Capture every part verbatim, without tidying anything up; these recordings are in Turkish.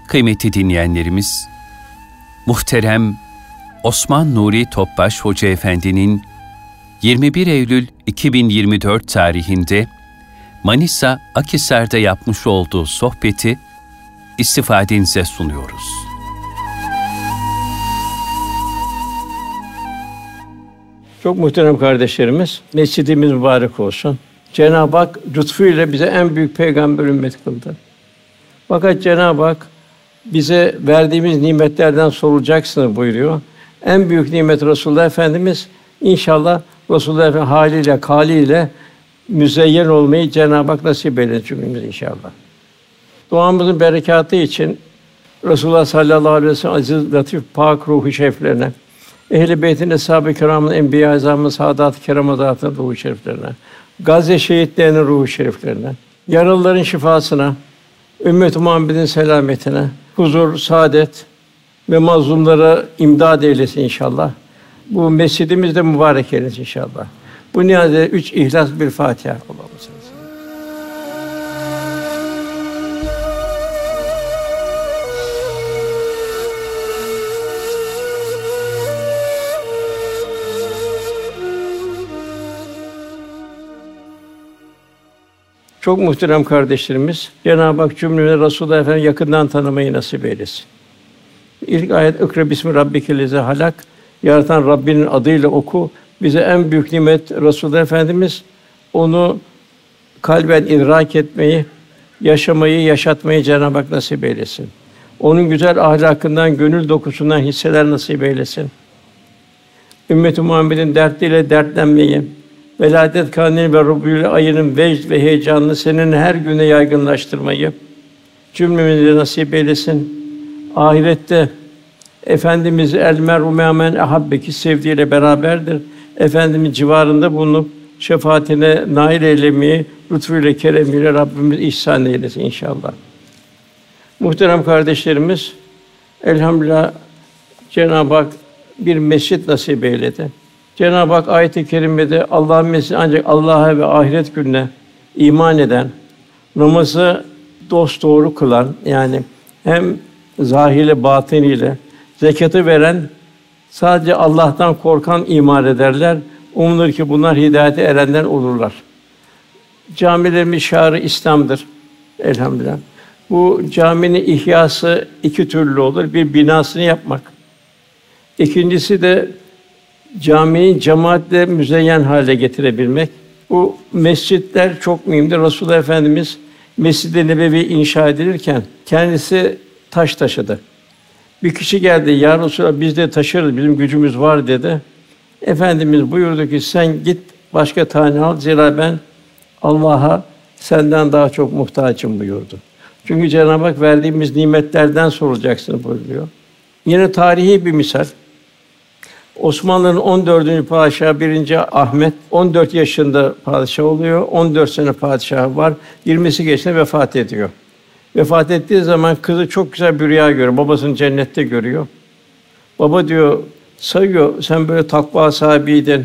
Kıymetli dinleyenlerimiz, muhterem Osman Nuri Topbaş Hoca Efendi'nin yirmi bir Eylül iki bin yirmi dört tarihinde Manisa Akhisar'da yapmış olduğu sohbeti istifadenize sunuyoruz. Çok muhterem kardeşlerimiz, mescidimiz mübarek olsun. Cenab-ı Hak lütfuyla bize en büyük peygamber ümmet kıldı. Fakat Cenab-ı Hak bize verdiğimiz nimetlerden sorulacaksınız buyuruyor. En büyük nimet Resulullah Efendimiz. İnşallah Resulullah Efendimiz haliyle, kâliyle müzeyyen olmayı Cenab-ı Hak nasip eylesin cümlemize inşallah. Duamızın berekatı için Resulullah sallallahu aleyhi ve sellem aziz, latif, pak ruhu şeriflerine, Ehl-i Beyt'in, eshâb-ı kirâmın, enbiya-i azamın, saadat-ı kiram zatının ruhu şeriflerine, Gazze şehitlerinin ruhu şeriflerine, yaralıların şifasına, ümmet-i Muhammed'in selametine, huzur, saadet ve mazlumlara imdad eylesin inşallah. Bu mescidimiz de mübarek eylesin inşallah. Bu niyazda üç ihlas bir Fatiha Allah'ım. Çok muhterem kardeşlerimiz, Cenab-ı Hak cümlemize Resulullah Efendimizi yakından tanımayı nasip eylesin. İlk ayet "İkra bismi rabbikellezî halak", yaratan Rabbinin adıyla oku. Bize en büyük nimet Resulullah Efendimiz, onu kalben idrak etmeyi, yaşamayı, yaşatmayı Cenab-ı Hak nasip eylesin. Onun güzel ahlakından, gönül dokusundan hisseler nasip eylesin. Ümmet-i Muhammed'in dertleriyle dertlenmeyi, veladet kandili ve Rabiül ayının vecd ve heyecanını senin her güne yaygınlaştırmayı cümlemize nasip eylesin. Ahirette Efendimiz el mer'u me'a men ahabbeki sevdiğiyle beraberdir. Efendimiz civarında bulunup şefaatine nail eylemeyi lütfuyla, keremiyle Rabbimiz ihsan eylesin inşallah. Muhterem kardeşlerimiz, elhamdülillah Cenab-ı Hak bir mescid nasip eyledi. Cenab-ı Hak ayet-i kerimede Allah'ın mescidi ancak Allah'a ve ahiret gününe iman eden, namazı dosdoğru kılan, yani hem zahiriyle batiniyle zekatı veren, sadece Allah'tan korkan iman ederler. Umulur ki bunlar hidayete erenler olurlar. Camilerimiz şiarı İslam'dır elhamdülillah. Bu caminin ihyası iki türlü olur. Bir, binasını yapmak. İkincisi de caminin cemaatle müzeyyen hale getirebilmek. Bu mescitler çok mühimdir. Resulullah Efendimiz Mescid-i Nebevi inşa edilirken kendisi taş taşıdı. Bir kişi geldi, "Ya Resulallah, biz de taşırız, bizim gücümüz var." dedi. Efendimiz buyurdu ki, "Sen git başka tane al, zira ben Allah'a senden daha çok muhtaçım." buyurdu. Çünkü Cenab-ı Hak verdiğimiz nimetlerden sorulacaksın buyuruyor. Yine tarihi bir misal. Osmanlı'nın on dördüncü padişahı birinci Ahmet on dört yaşında padişah oluyor. on dört sene padişahı var. yirmisi geçtiğinde vefat ediyor. Vefat ettiği zaman kızı çok güzel bir rüya görüyor. Babasını cennette görüyor. Baba diyor, sayıyor, "Sen böyle takva sahibiydin.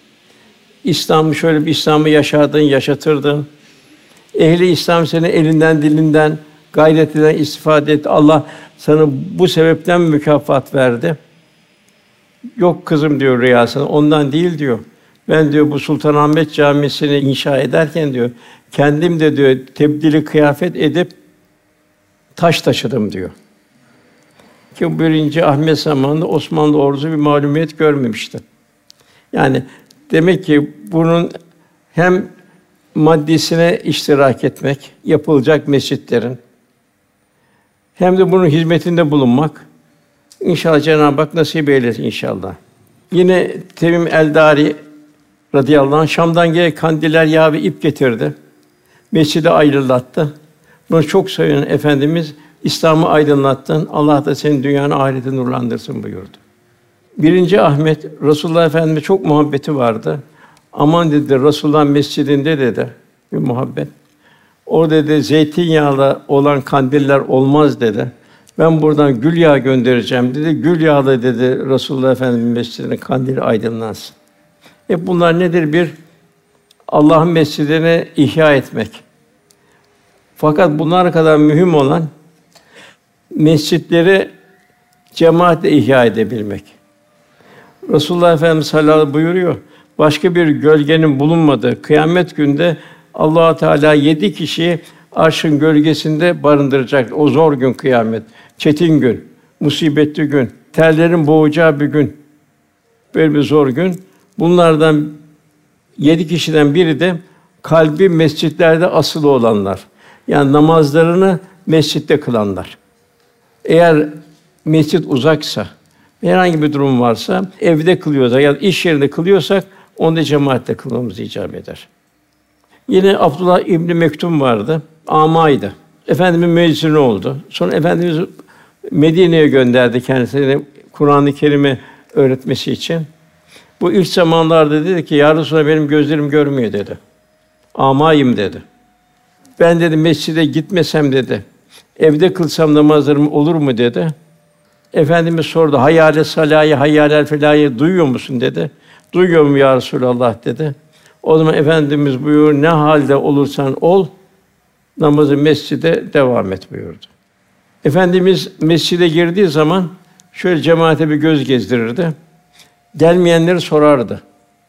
İslam'ı şöyle bir İslam'ı yaşardın, yaşatırdın. Ehli İslam seni elinden, dilinden, gayretinden istifade etti. Allah sana bu sebepten mükafat verdi." "Yok kızım," diyor rüyasında, "ondan değil," diyor. "Ben," diyor, "bu Sultanahmet Camisi'ni inşa ederken," diyor, "kendim de," diyor, "tebdili kıyafet edip taş taşıdım," diyor. Ki birinci Ahmet zamanında Osmanlı ordusu bir mağlubiyet görmemişti. Yani demek ki bunun hem maddesine iştirak etmek, yapılacak mescitlerin, hem de bunun hizmetinde bulunmak, İnşallah Cenab-ı Hak nasip eylesin inşallah. Yine Temim el-Dari radıyallahu anh Şam'dan gelen kandiller, yağ ve ip getirdi. Mescidi aydınlattı. Bunu çok seven Efendimiz, "İslam'ı aydınlattın. Allah da senin dünyanı ahireti nurlandırsın." buyurdu. Birinci Ahmet Resulullah Efendimiz'e çok muhabbeti vardı. "Aman," dedi, "Resulullah'ın mescidinde," dedi, bir muhabbet. "O," dedi, "zeytinyağlı olan kandiller olmaz," dedi. "Ben buradan gül yağı göndereceğim," dedi. "Gül yağlı," dedi, "Resulullah Efendimiz mescidinin kandili aydınlansın." Hep bunlar nedir? Bir, Allah'ın mescidini ihya etmek. Fakat bunlar kadar mühim olan mescitleri cemaatle ihya edebilmek. Resulullah Efendimiz sallallahu aleyhi ve sellem buyuruyor, başka bir gölgenin bulunmadığı kıyamet günde Allah Teala yedi kişiyi arşın gölgesinde barındıracak. O zor gün kıyamet, çetin gün, musibetli gün, terlerin boğacağı bir gün. Böyle bir zor gün. Bunlardan yedi kişiden biri de kalbi mescitlerde asılı olanlar. Yani namazlarını mescitte kılanlar. Eğer mescit uzaksa, herhangi bir durum varsa, evde kılıyorsak ya da iş yerinde kılıyorsak, onu da cemaatle kılmamız icap eder. Yine Abdullah İbn Mektum vardı, âmaydı. Efendimiz müezzini oldu. Sonra Efendimiz Medine'ye gönderdi kendisini Kur'an-ı Kerim'i öğretmesi için. Bu ilk zamanlarda dedi ki, Ya Resulallah, benim gözlerim görmüyor dedi. Âmayım dedi. Ben dedi mescide gitmesem dedi, evde kılsam namazlarım olur mu dedi. Efendimiz sordu, Hayyâle salâye, hayyâlel felâye duyuyor musun dedi. Duyuyorum ya Resulallah dedi. O zaman Efendimiz buyuruyor, ne halde olursan ol, namazı mescide devam et buyurdu. Efendimiz mescide girdiği zaman şöyle cemaate bir göz gezdirirdi. Gelmeyenleri sorardı.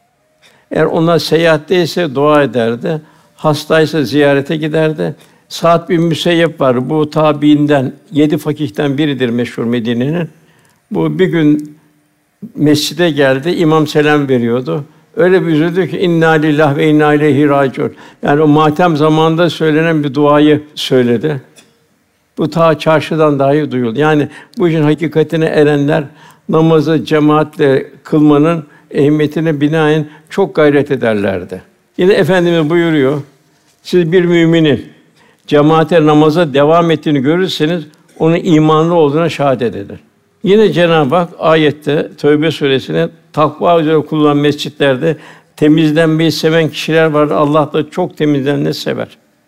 Eğer onlar seyahatteyse dua ederdi. Hastaysa ziyarete giderdi. Sa'd bin Müseyyep var. Bu tabiinden, yedi fakihten biridir meşhur Medine'nin. Bu bir gün mescide geldi. İmam selam veriyordu. Öyle bir üzüldü ki inna lillahi ve inna ileyhi raciun. Yani o matem zamanında söylenen bir duayı söyledi. Bu ta çarşıdan dahi duyuldu. Yani bu işin hakikatine erenler namazı cemaatle kılmanın ehemmiyetine binaen çok gayret ederlerdi. Yine Efendimiz buyuruyor, siz bir müminin cemaate namaza devam ettiğini görürseniz onun imanlı olduğuna şahadet eder. Yine Cenab-ı Hak ayette Tevbe suresine takva üzere kurulan mescitlerde temizlenmeyi seven kişiler var. Allah da çok temizlenmeyi sever.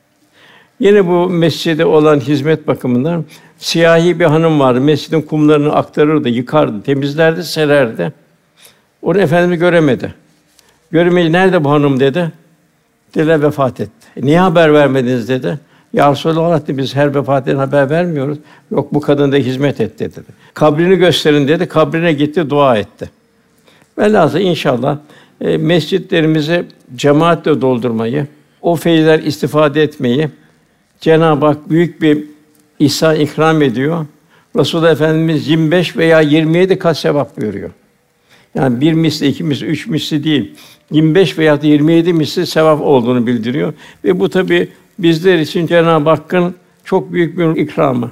Yine bu mescide olan hizmet bakımından siyahi bir hanım vardı. Mescidin kumlarını aktarırdı, yıkardı, temizlerdi, sererdi. Onu Efendimiz göremedi. Göremeyince nerede bu hanım dedi. Dediler vefat etti. Niye haber vermediniz dedi. Ya Resulallah dedi, biz her vefat eden haber vermiyoruz. Yok bu kadın da hizmet etti dedi. Kabrini gösterin dedi. Kabrine gitti, dua etti. Velhâsıl inşallah e, mescitlerimizi cemaatle doldurmayı, o feyizler istifade etmeyi Cenab-ı Hak büyük bir ihsan ikram ediyor. Resulullah Efendimiz yirmi beş veya yirmi yedi kat sevap buyuruyor. Yani bir misli, iki misli, üç misli değil, yirmi beş veya yirmi yedi misli sevap olduğunu bildiriyor. Ve bu tabi bizler için Cenab-ı Hakk'ın çok büyük bir ikramı.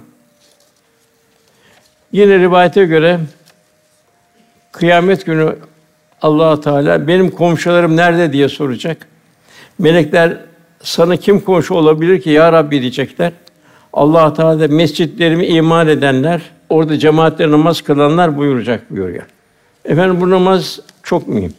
Yine rivayete göre kıyamet günü Allah Teala benim komşularım nerede diye soracak. Melekler sana kim komşu olabilir ki ya Rabbi diyecekler. Allah Teala mescitlerimi iman edenler, orada cemaatle namaz kılanlar buyuracak buyuruyor. Efendim bu namaz çok mühim.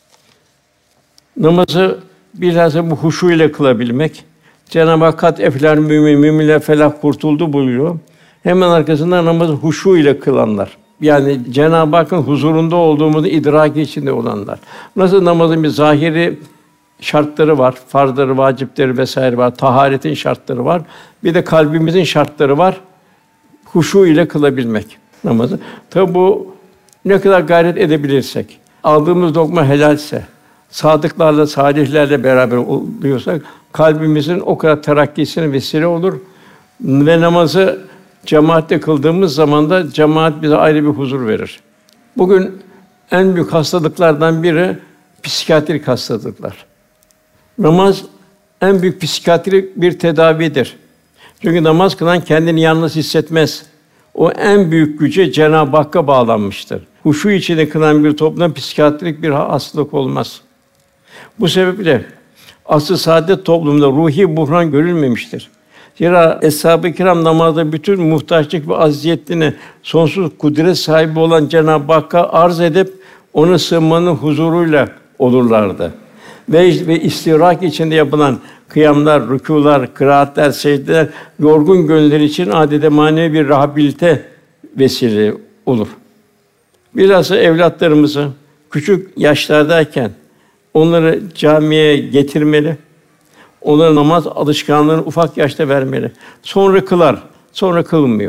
Namazı bilhassa bu huşu ile kılabilmek. Cenab-ı Hak kat efler mümin, müminler felah kurtuldu buyuruyor. Hemen arkasından namazı huşu ile kılanlar. Yani Cenab-ı Hakk'ın huzurunda olduğumuzu idrak içinde olanlar. Nasıl namazın bir zahiri şartları var, farzları, vacipleri vesaire var, taharetin şartları var. Bir de kalbimizin şartları var. Huşu ile kılabilmek namazı. Tabi bu ne kadar gayret edebilirsek, aldığımız lokma helalse, sadıklarla, salihlerle beraber oluyorsak, kalbimizin o kadar terakkisine vesile olur ve namazı cemaatle kıldığımız zaman da cemaat bize ayrı bir huzur verir. Bugün en büyük hastalıklardan biri psikiyatrik hastalıklar. Namaz en büyük psikiyatrik bir tedavidir. Çünkü namaz kılan kendini yalnız hissetmez. O en büyük güce Cenab-ı Hakk'a bağlanmıştır. Huşu içinde kılan bir toplumda psikiyatrik bir hastalık olmaz. Bu sebeple asr-ı saadet toplumunda ruhi buhran görülmemiştir. Zira Eshab-ı Kiram namazda bütün muhtaçlık ve aziyetini sonsuz kudret sahibi olan Cenab-ı Hakk'a arz edip ona sığınmanın huzuruyla olurlardı. Ve, ve istirak içinde yapılan kıyamlar, rükûlar, kıraatler, secdeler yorgun gönüller için adeta manevi bir rehabilite vesile olur. Bilhassa evlatlarımızı küçük yaşlardayken onları camiye getirmeli, onlara namaz alışkanlığını ufak yaşta vermeli. Sonra kılar, sonra kılmıyor.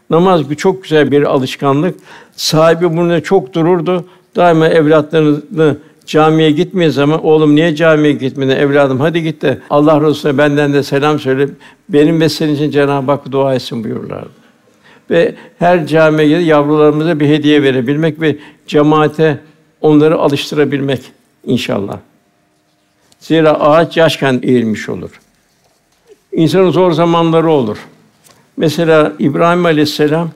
Namaz çok güzel bir alışkanlık. Sahibi bununla çok dururdu. Daima evlatlarını camiye gitmeyiz zaman oğlum niye camiye gitmedin evladım hadi git de Allah Resulüne benden de selam söyle. Benim ve senin için Cenab-ı Hak dua etsin buyururlardı. Ve her camiye gidip yavrularımıza bir hediye verebilmek ve cemaate onları alıştırabilmek inşallah. Zira ağaç yaşken eğilmiş olur. İnsanın zor zamanları olur. Mesela İbrahim Aleyhisselam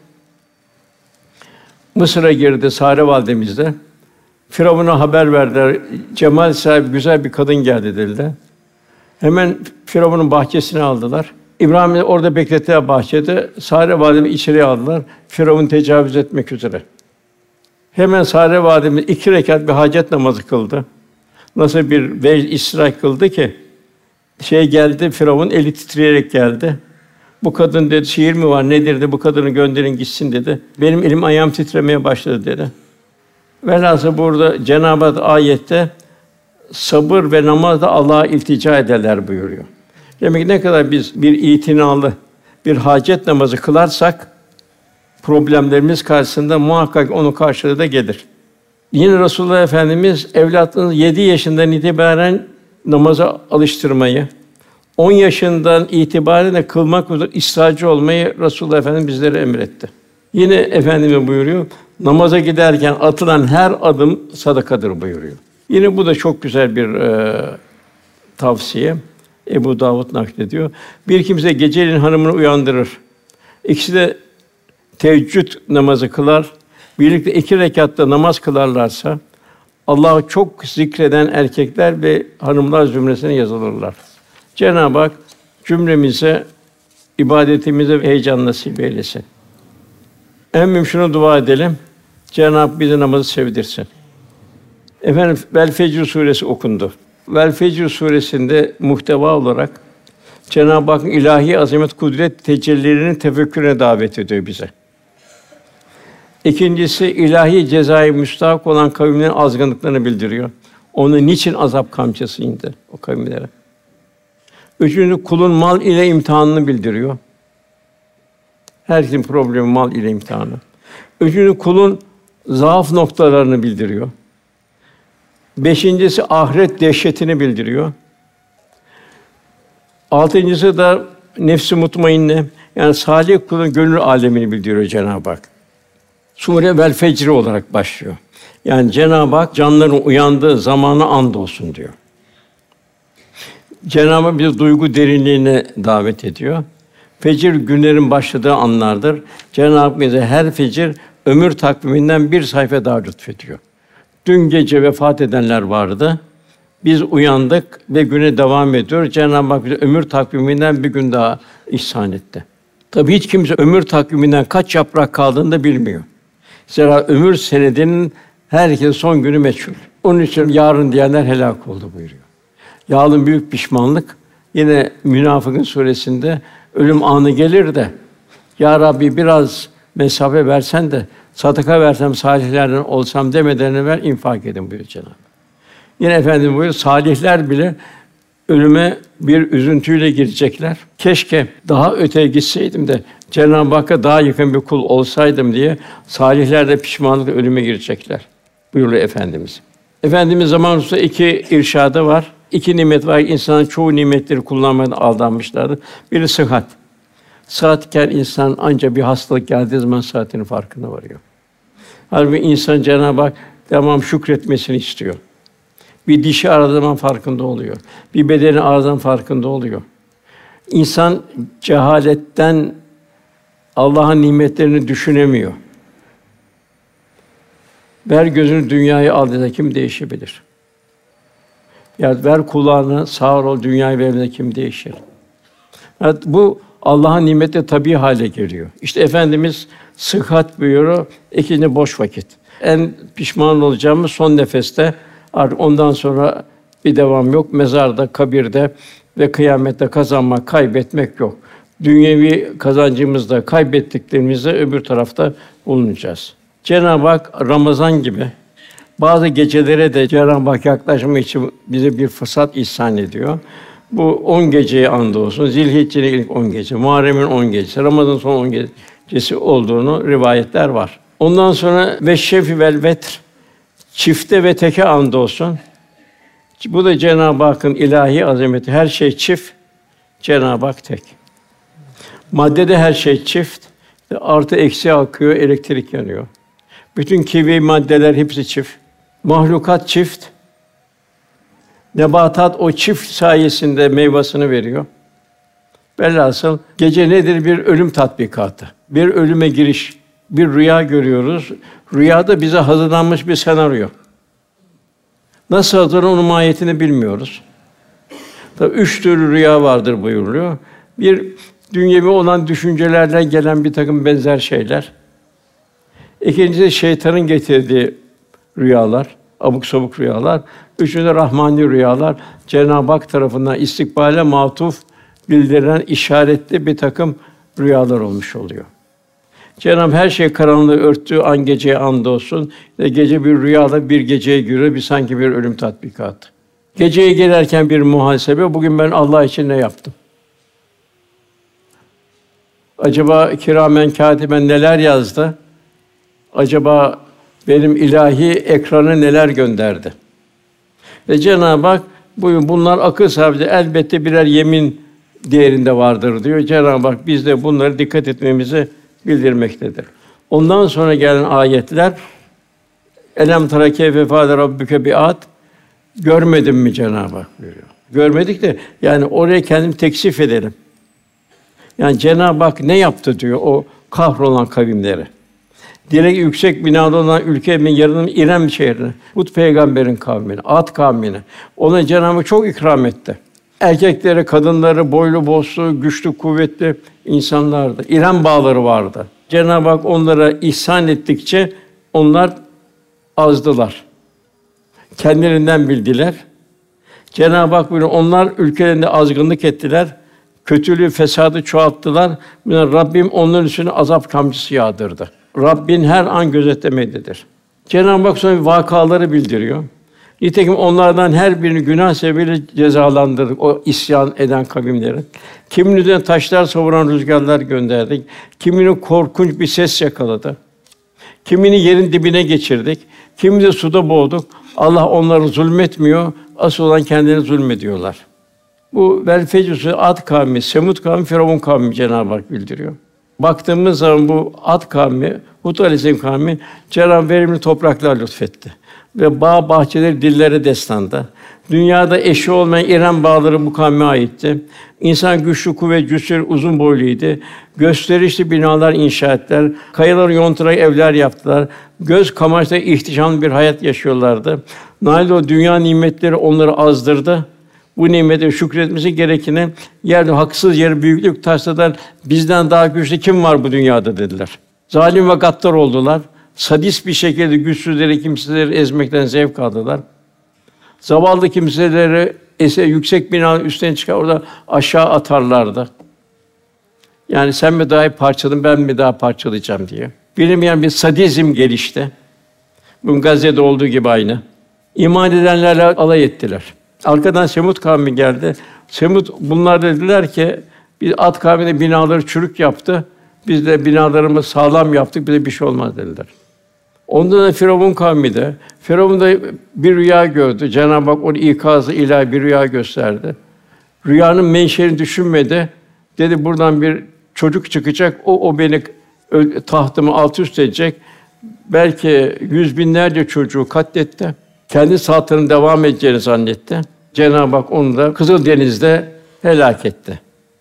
Mısır'a girdi Sare validemizle. Firavun'a haber verdiler. Cemal sahibi güzel bir kadın geldi dediler. Hemen Firavun'un bahçesine aldılar. İbrahim'i orada beklettiler bahçede. Sare validemi içeriye aldılar. Firavun tecavüz etmek üzere. Hemen Sare validemiz iki rekat bir hacet namazı kıldı. Nasıl bir vecd istirahat kıldı ki şey geldi Firavun eli titreyerek geldi. Bu kadın dedi şiir mi var nedir dedi bu kadını gönderin gitsin dedi. Benim elim ayağım titremeye başladı dedi. Velhâsıl burada Cenab-ı Hak ayette sabır ve namazda Allah'a iltica ederler buyuruyor. Demek ki ne kadar biz bir itinalı bir hacet namazı kılarsak problemlerimiz karşısında muhakkak onun karşılığı da gelir. Yine Resulullah Efendimiz evlatlarını yedi yaşından itibaren namaza alıştırmayı, on yaşından itibaren de kılmak üzere ısrarcı olmayı Resulullah Efendimiz bizlere emretti. Yine Efendimiz buyuruyor, namaza giderken atılan her adım sadakadır buyuruyor. Yine bu da çok güzel bir e, tavsiye. Ebu Davud naklediyor. Bir kimse geceleyin hanımını uyandırır. İkisi de teheccüd namazı kılar. Birlikte iki rekatta namaz kılarlarsa Allah'ı çok zikreden erkekler ve hanımlar zümresine yazılırlar. Cenab-ı Hak cümlemize ibadetimize heyecan nasip eylesin. En mühim şunu dua edelim. Cenab-ı Hak bize namazı sevdirsin. Efendim Vel Fecr suresi okundu. Vel Fecr suresinde muhteva olarak Cenab-ı Hakk'ın ilahi azamet, kudret tecellilerinin tefekkürüne davet ediyor bize. İkincisi ilahi cezayı müstahak olan kavimlerin azgınlıklarını bildiriyor. Onun niçin azap kamçısı indi o kavimlere. Üçüncü kulun mal ile imtihanını bildiriyor. Herkesin problemi mal ile imtihanı. Üçüncü kulun zaaf noktalarını bildiriyor. Beşincisi ahiret dehşetini bildiriyor. Altıncısı da nefs-i mutmainne yani salih kulun gönül alemini bildiriyor Cenab-ı Hak. Sure Vel Fecr olarak başlıyor. Yani Cenab-ı Hak canların uyandığı zamana andolsun diyor. Cenab-ı Hak bizi duygu derinliğine davet ediyor. Fecir günlerin başladığı anlardır. Cenab-ı Hak bize her fecir ömür takviminden bir sayfa daha lütfediyor. Dün gece vefat edenler vardı. Biz uyandık ve güne devam ediyor. Cenab-ı Hak bize ömür takviminden bir gün daha ihsan etti. Tabii hiç kimse ömür takviminden kaç yaprak kaldığını da bilmiyor. Zira ömür senedinin herkesin son günü meçhul. Onun için yarın diyenler helak oldu buyuruyor. Yarın büyük pişmanlık. Yine Münafıkın suresinde ölüm anı gelir de ya Rabbi biraz mesafe versen de sadaka versem salihlerden olsam demeden evvel infak edin buyuruyor Cenab-ı Hak. Yine Efendimiz buyuruyor salihler bile ölüme bir üzüntüyle girecekler. Keşke daha öteye gitseydim de Cenab-ı Hakk'a daha yakın bir kul olsaydım diye salihler de pişmanlıkla ölüme girecekler buyuruyor Efendimiz. Efendimiz zamanımızda iki irşadı var. İki nimet var. İnsanın çoğu nimetleri kullanmadan aldanmışlardır. Biri sıhhat. Sıhhatken insan ancak bir hastalık geldiği zaman sıhhatinin farkına varıyor. Halbuki insan Cenab-ı Hak devamlı şükretmesini istiyor. Bir dişi aradığı zaman farkında oluyor. Bir bedeni aradığı zaman farkında oluyor. İnsan cehaletten Allah'ın nimetlerini düşünemiyor. Ver gözünü dünyayı al dediğinde kim değişebilir? Ya ver kulağını sağır ol dünyayı verdiğinde kim değişir? Evet, bu Allah'ın nimeti tabii hale geliyor. İşte Efendimiz sıhhat buyuruyor, ikinci boş vakit. En pişman olacağımız son nefeste, artık ondan sonra bir devam yok. Mezarda, kabirde ve kıyamette kazanmak, kaybetmek yok. Dünyevi kazancımızda, kaybettiklerimizde öbür tarafta bulunacağız. Cenab-ı Hak Ramazan gibi bazı gecelere de Cenab-ı Hak yaklaşmak için bize bir fırsat ihsan ediyor. Bu on geceye andolsun. Zilhicce'nin ilk on gece, Muharrem'in on gecesi, Ramazan'ın son on gecesi. cesi olduğunu rivayetler var. Ondan sonra ve şefi vel vetr, çifte ve teke andolsun. Bu da Cenab-ı Hakk'ın ilahi azameti. Her şey çift, Cenab-ı Hak tek. Maddede her şey çift, artı eksi akıyor, elektrik yanıyor. Bütün kimyevi maddeler hepsi çift. Mahlukat çift. Nebatat o çift sayesinde meyvasını veriyor. Velhasıl gece nedir? Bir ölüm tatbikatı. Bir ölüme giriş. Bir rüya görüyoruz. Rüyada bize hazırlanmış bir senaryo. Nasıl hazırlanır onun mahiyetini bilmiyoruz. Tabii üç türlü rüya vardır buyuruluyor. Bir dünyevi olan düşüncelerden gelen bir takım benzer şeyler. İkincisi şeytanın getirdiği rüyalar, abuk sabuk rüyalar. Üçüncüsü rahmani rüyalar. Cenab-ı Hak tarafından istikbale matuf bildirilen işaretli bir takım rüyalar olmuş oluyor. Cenab-ı her şey karanlığı örttüğü an geceye andolsun. Ve gece bir rüyada bir geceye giriyor, bir sanki bir ölüm tatbikatı. Geceye girerken bir muhasebe. Bugün ben Allah için ne yaptım? Acaba kiramen kâtiben neler yazdı? Acaba benim ilahi ekrana neler gönderdi? Ve Cenab-ı Hak buyur bunlar akıl sahibi elbette birer yemin değerinde vardır diyor. Cenab-ı Hak biz de bunları dikkat etmemizi bildirmektedir. Ondan sonra gelen ayetler elem tara keyfe fâle rabbuke bi'ad görmedin mi Cenab-ı Hak buyuruyor. Görmedik de yani oraya kendimi teksif edelim. Yani Cenab-ı Hak ne yaptı diyor o kahrolan kavimlere. Direkt yüksek binada olan ülkemin yarının İrem şehrine, Hud peygamberin kavmine, Ad kavmine. Ona Cenab-ı Hak çok ikram etti. Erkekleri, kadınları boylu boslu, güçlü, kuvvetli insanlardı. İrem bağları vardı. Cenab-ı Hak onlara ihsan ettikçe onlar azdılar. Kendilerinden bildiler. Cenab-ı Hak buyuruyor, onlar ülkelerinde azgınlık ettiler. Kötülüğü, fesadı çoğalttılar. Rabbim onların üstüne azap kamçısı yağdırdı. Rabbin her an gözetlemektedir. Cenab-ı Hak sonra vakaları bildiriyor. Nitekim onlardan her birini günah sebebiyle cezalandırdık o isyan eden kavimleri. Kiminin üzerine taşlar savuran rüzgarlar gönderdik. Kimini korkunç bir ses yakaladı. Kimini yerin dibine geçirdik. Kimini de suda boğduk. Allah onları zulmetmiyor. Asıl olan kendileri zulmediyorlar. Bu vel fecr Ad kavmi, Semud kavmi, Firavun kavmi Cenab-ı Hak bildiriyor. Baktığımız zaman bu Ad kavmi, Hud aleyhisselam kavmi Cenab-ı Hak verimli topraklar lütfetti. Ve bağ bahçeleri dillere destandı. Dünyada eşi olmayan İrem bağları bu kavme aitti. İnsan güçlü, kuvvet, cüssür, uzun boyluydu. Gösterişli binalar inşa ettiler. Kayaları yonturarak evler yaptılar. Göz kamaştığı ihtişamlı bir hayat yaşıyorlardı. Nail o dünya nimetleri onları azdırdı. Bu nimete şükretmesi gerekeni yerde haksız yere büyüklük tasladılar. Bizden daha güçlü kim var bu dünyada dediler. Zalim ve gaddar oldular. Sadist bir şekilde güçsüzleri, kimseleri ezmekten zevk aldılar. Zavallı kimseleri ese yüksek binanın üstüne çıkar orada aşağı atarlardı. Yani sen mi daha iyi parçaladın, ben mi daha parçalayacağım diye. Bilinmeyen bir sadizm gelişti. Bu Gazze'de olduğu gibi aynı. İman edenlerle alay ettiler. Arkadan Semud kavmi geldi. Semud bunlar dediler ki biz Ad kavminin binaları çürük yaptı. Biz de binalarımızı sağlam yaptık. Bize bir şey olmaz dediler. Ondan da Firavun kavmi de Firavun da bir rüya gördü. Cenab-ı Hak onun ikazı ilahi bir rüya gösterdi. Rüyanın menşeini düşünmedi. Dedi buradan bir çocuk çıkacak. O o beni tahtımı alt üst edecek. Belki yüz binlerce çocuğu katletti. Kendi saltanatının devam edeceğini zannetti. Cenab-ı Hak onu da Kızıldeniz'de helak etti.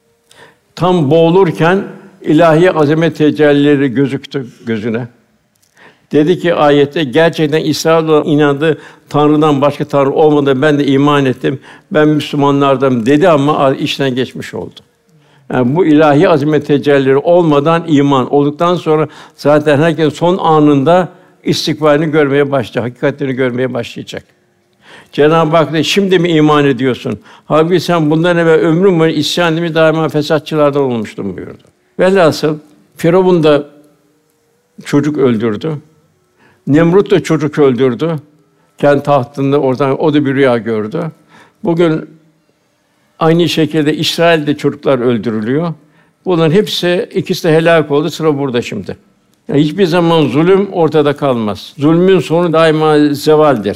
Tam boğulurken ilahi azamet tecellileri gözüktü gözüne. Dedi ki ayette gerçekten İsrail'e inandığı Tanrı'dan başka Tanrı olmadığına ben de iman ettim. Ben Müslümanlardanım dedi ama işten geçmiş oldu. Yani bu ilahi azamet tecellileri olmadan iman olduktan sonra zaten herkes son anında istikbalini görmeye başlayacak, hakikatlerini görmeye başlayacak. Cenab-ı Hak de şimdi mi iman ediyorsun? Halbuki sen bundan evvel ömrün boyunca isyan edip daima fesatçılardan olmuştun buyurdu. Velhasıl Firavun da çocuk öldürdü. Nemrut da çocuk öldürdü. Kendi tahtında oradan o da bir rüya gördü. Bugün aynı şekilde İsrail'de çocuklar öldürülüyor. Bunların hepsi, ikisi de helak oldu. Sıra burada şimdi. Yani hiçbir zaman zulüm ortada kalmaz. Zulmün sonu daima zevaldir.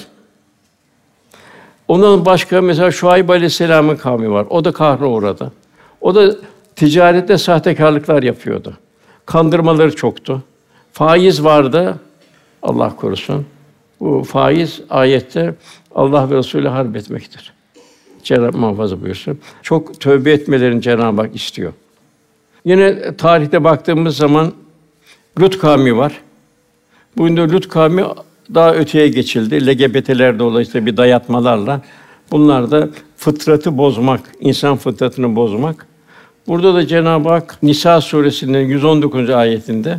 Ondan başka mesela Şuayb Aleyhisselam'ın kavmi var. O da kahra uğradı. O da ticarette sahtekârlıklar yapıyordu. Kandırmaları çoktu. Faiz vardı. Allah korusun. Bu faiz ayette Allah ve Resulü harp etmektir. Cenab-ı muhafaza buyursun. Çok tövbe etmelerini Cenab-ı Hak istiyor. Yine tarihte baktığımız zaman Lut kavmi var. Bugün de Lut kavmi daha öteye geçildi. L G B T'ler dolayısıyla bir dayatmalarla. Bunlar da fıtratı bozmak, insan fıtratını bozmak. Burada da Cenab-ı Hak Nisa suresinin yüz on dokuzuncu ayetinde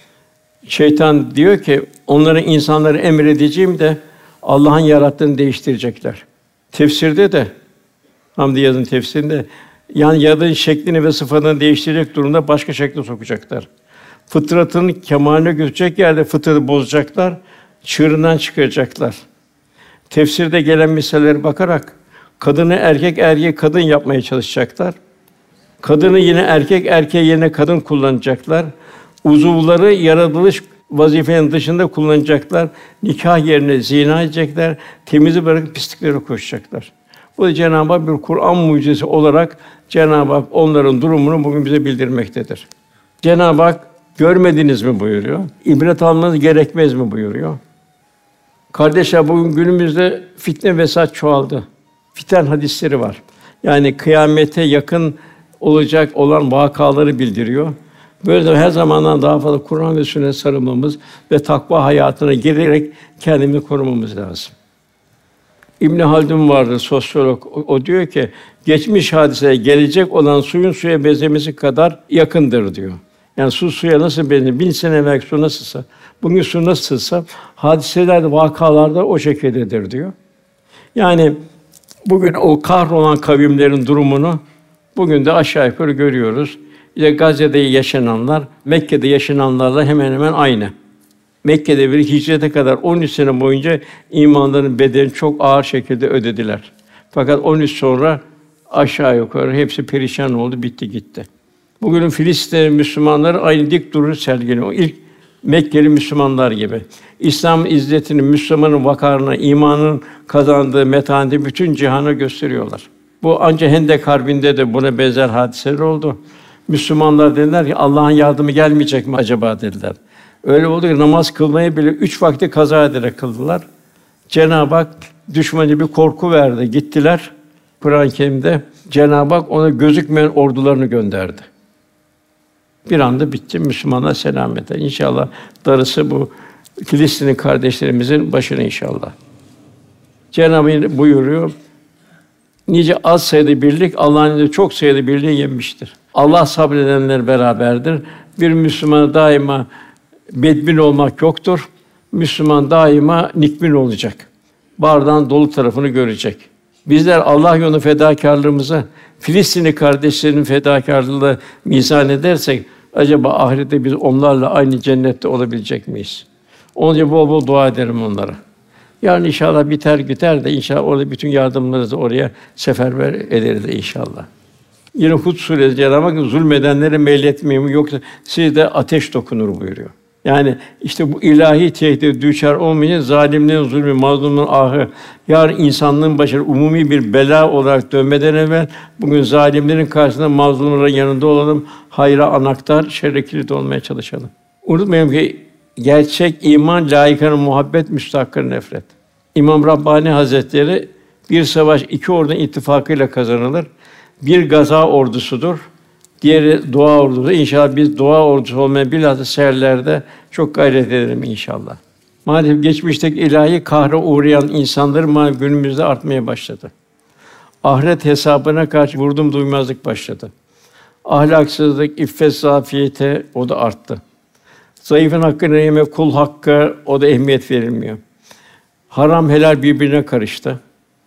şeytan diyor ki onların insanları emredeceğim de Allah'ın yarattığını değiştirecekler. Tefsirde de Hamdi Yaz'ın tefsirinde yani yaratığın şeklini ve sıfatını değiştirecek durumda başka şekle sokacaklar. Fıtratın kemaline götürecek yerde fıtratı bozacaklar, çığırından çıkaracaklar. Tefsirde gelen meselelere bakarak kadını erkek, erkeği kadın yapmaya çalışacaklar. Kadını yine erkek, erkeği yerine kadın kullanacaklar. Uzuvları yaratılış vazifenin dışında kullanacaklar. Nikah yerine zina edecekler. Temizi bırakıp pisliklere koşacaklar. Bu da Cenab-ı Hak bir Kur'an mucizesi olarak Cenab-ı Hak onların durumunu bugün bize bildirmektedir. Cenab-ı Hak görmediniz mi buyuruyor. İbret almanız gerekmez mi buyuruyor. Kardeşler bugün günümüzde fitne vesat çoğaldı. Fiten hadisleri var. Yani kıyamete yakın olacak olan vakaları bildiriyor. Böyle her zamandan daha fazla Kur'an ve sünnet sarılmamız ve takva hayatına girerek kendimizi korumamız lazım. İbn Haldun vardır, sosyolog. O, o diyor ki, geçmiş hadiseye gelecek olan suyun suya benzemesi kadar yakındır diyor. Yani su suya nasıl benzer? Bin sene evvel su nasılsa, bugün su nasılsa, hadiseler, vakalar da o şekildedir diyor. Yani bugün o kahrolan kavimlerin durumunu bugün de aşağı yukarı görüyoruz. İşte Gazze'de yaşananlar, Mekke'de yaşananlarla hemen hemen aynı. Mekke'de bir hicrete kadar on üç sene boyunca imanların bedelini çok ağır şekilde ödediler. Fakat on üç sonra aşağı yukarı hepsi perişan oldu, bitti gitti. Bugünün Filistin Müslümanları aynı dik duruş sergiliyor. İlk Mekkeli Müslümanlar gibi. İslam'ın izzetini, Müslümanın vakarını, imanın kazandığı metaneti bütün cihana gösteriyorlar. Bu ancak Hendek Harbi'nde de buna benzer hadiseler oldu. Müslümanlar dediler ki Allah'ın yardımı gelmeyecek mi acaba dediler. Öyle oldu ki namaz kılmayı bile üç vakti kaza ederek kıldılar. Cenab-ı Hak düşmana bir korku verdi. Gittiler. Kur'an-ı Kerim'de Cenab-ı Hak ona gözükmeyen ordularını gönderdi. Bir anda bitti. Müslümanlar selamete. İnşallah darısı bu Filistinli kardeşlerimizin başına inşallah. Cenab-ı Hak buyuruyor. Nice az sayıda birlik Allah'ın izniyle çok sayıda birliği yenmiştir. Allah sabredenler beraberdir. Bir Müslüman daima bedbin olmak yoktur. Müslüman daima nikbin olacak. Bardağın dolu tarafını görecek. Bizler Allah yolunda fedakârlığımızı Filistinli kardeşlerinin fedakârlığıyla mizan edersek acaba ahirette biz onlarla aynı cennette olabilecek miyiz? Onun için bol bol dua ederim onlara. Yarın inşallah biter biter de inşallah orada bütün yardımlarımızı oraya seferber ederiz inşallah. Yine Hud suresi Cenab-ı Hak zulmedenlere meyletmeyin yoksa size ateş dokunur buyuruyor. Yani işte bu ilahi tehdide düçar olmayınca zalimlerin zulmü, mazlumun ahı, yarın insanlığın başına umumi bir bela olarak dönmeden evvel bugün zalimlerin karşısında mazlumların yanında olalım, hayra anahtar, şerre kilit olmaya çalışalım. Unutmayın ki gerçek iman layıkına muhabbet, müstahakkına nefret. İmam Rabbani Hazretleri bir savaş iki ordunun ittifakıyla kazanılır. Bir gaza ordusudur. Diğeri dua ordusu. İnşallah biz dua ordusu olmaya bilhassa seherlerde çok gayret edelim inşallah. Maalesef geçmişteki ilahi kahre uğrayan insanların maalesef günümüzde artmaya başladı. Ahiret hesabına karşı vurdum duymazlık başladı. Ahlaksızlık, iffet zafiyete o da arttı. Zayıfın hakkını yeme, kul hakkı o da ehemmiyet verilmiyor. Haram helal birbirine karıştı.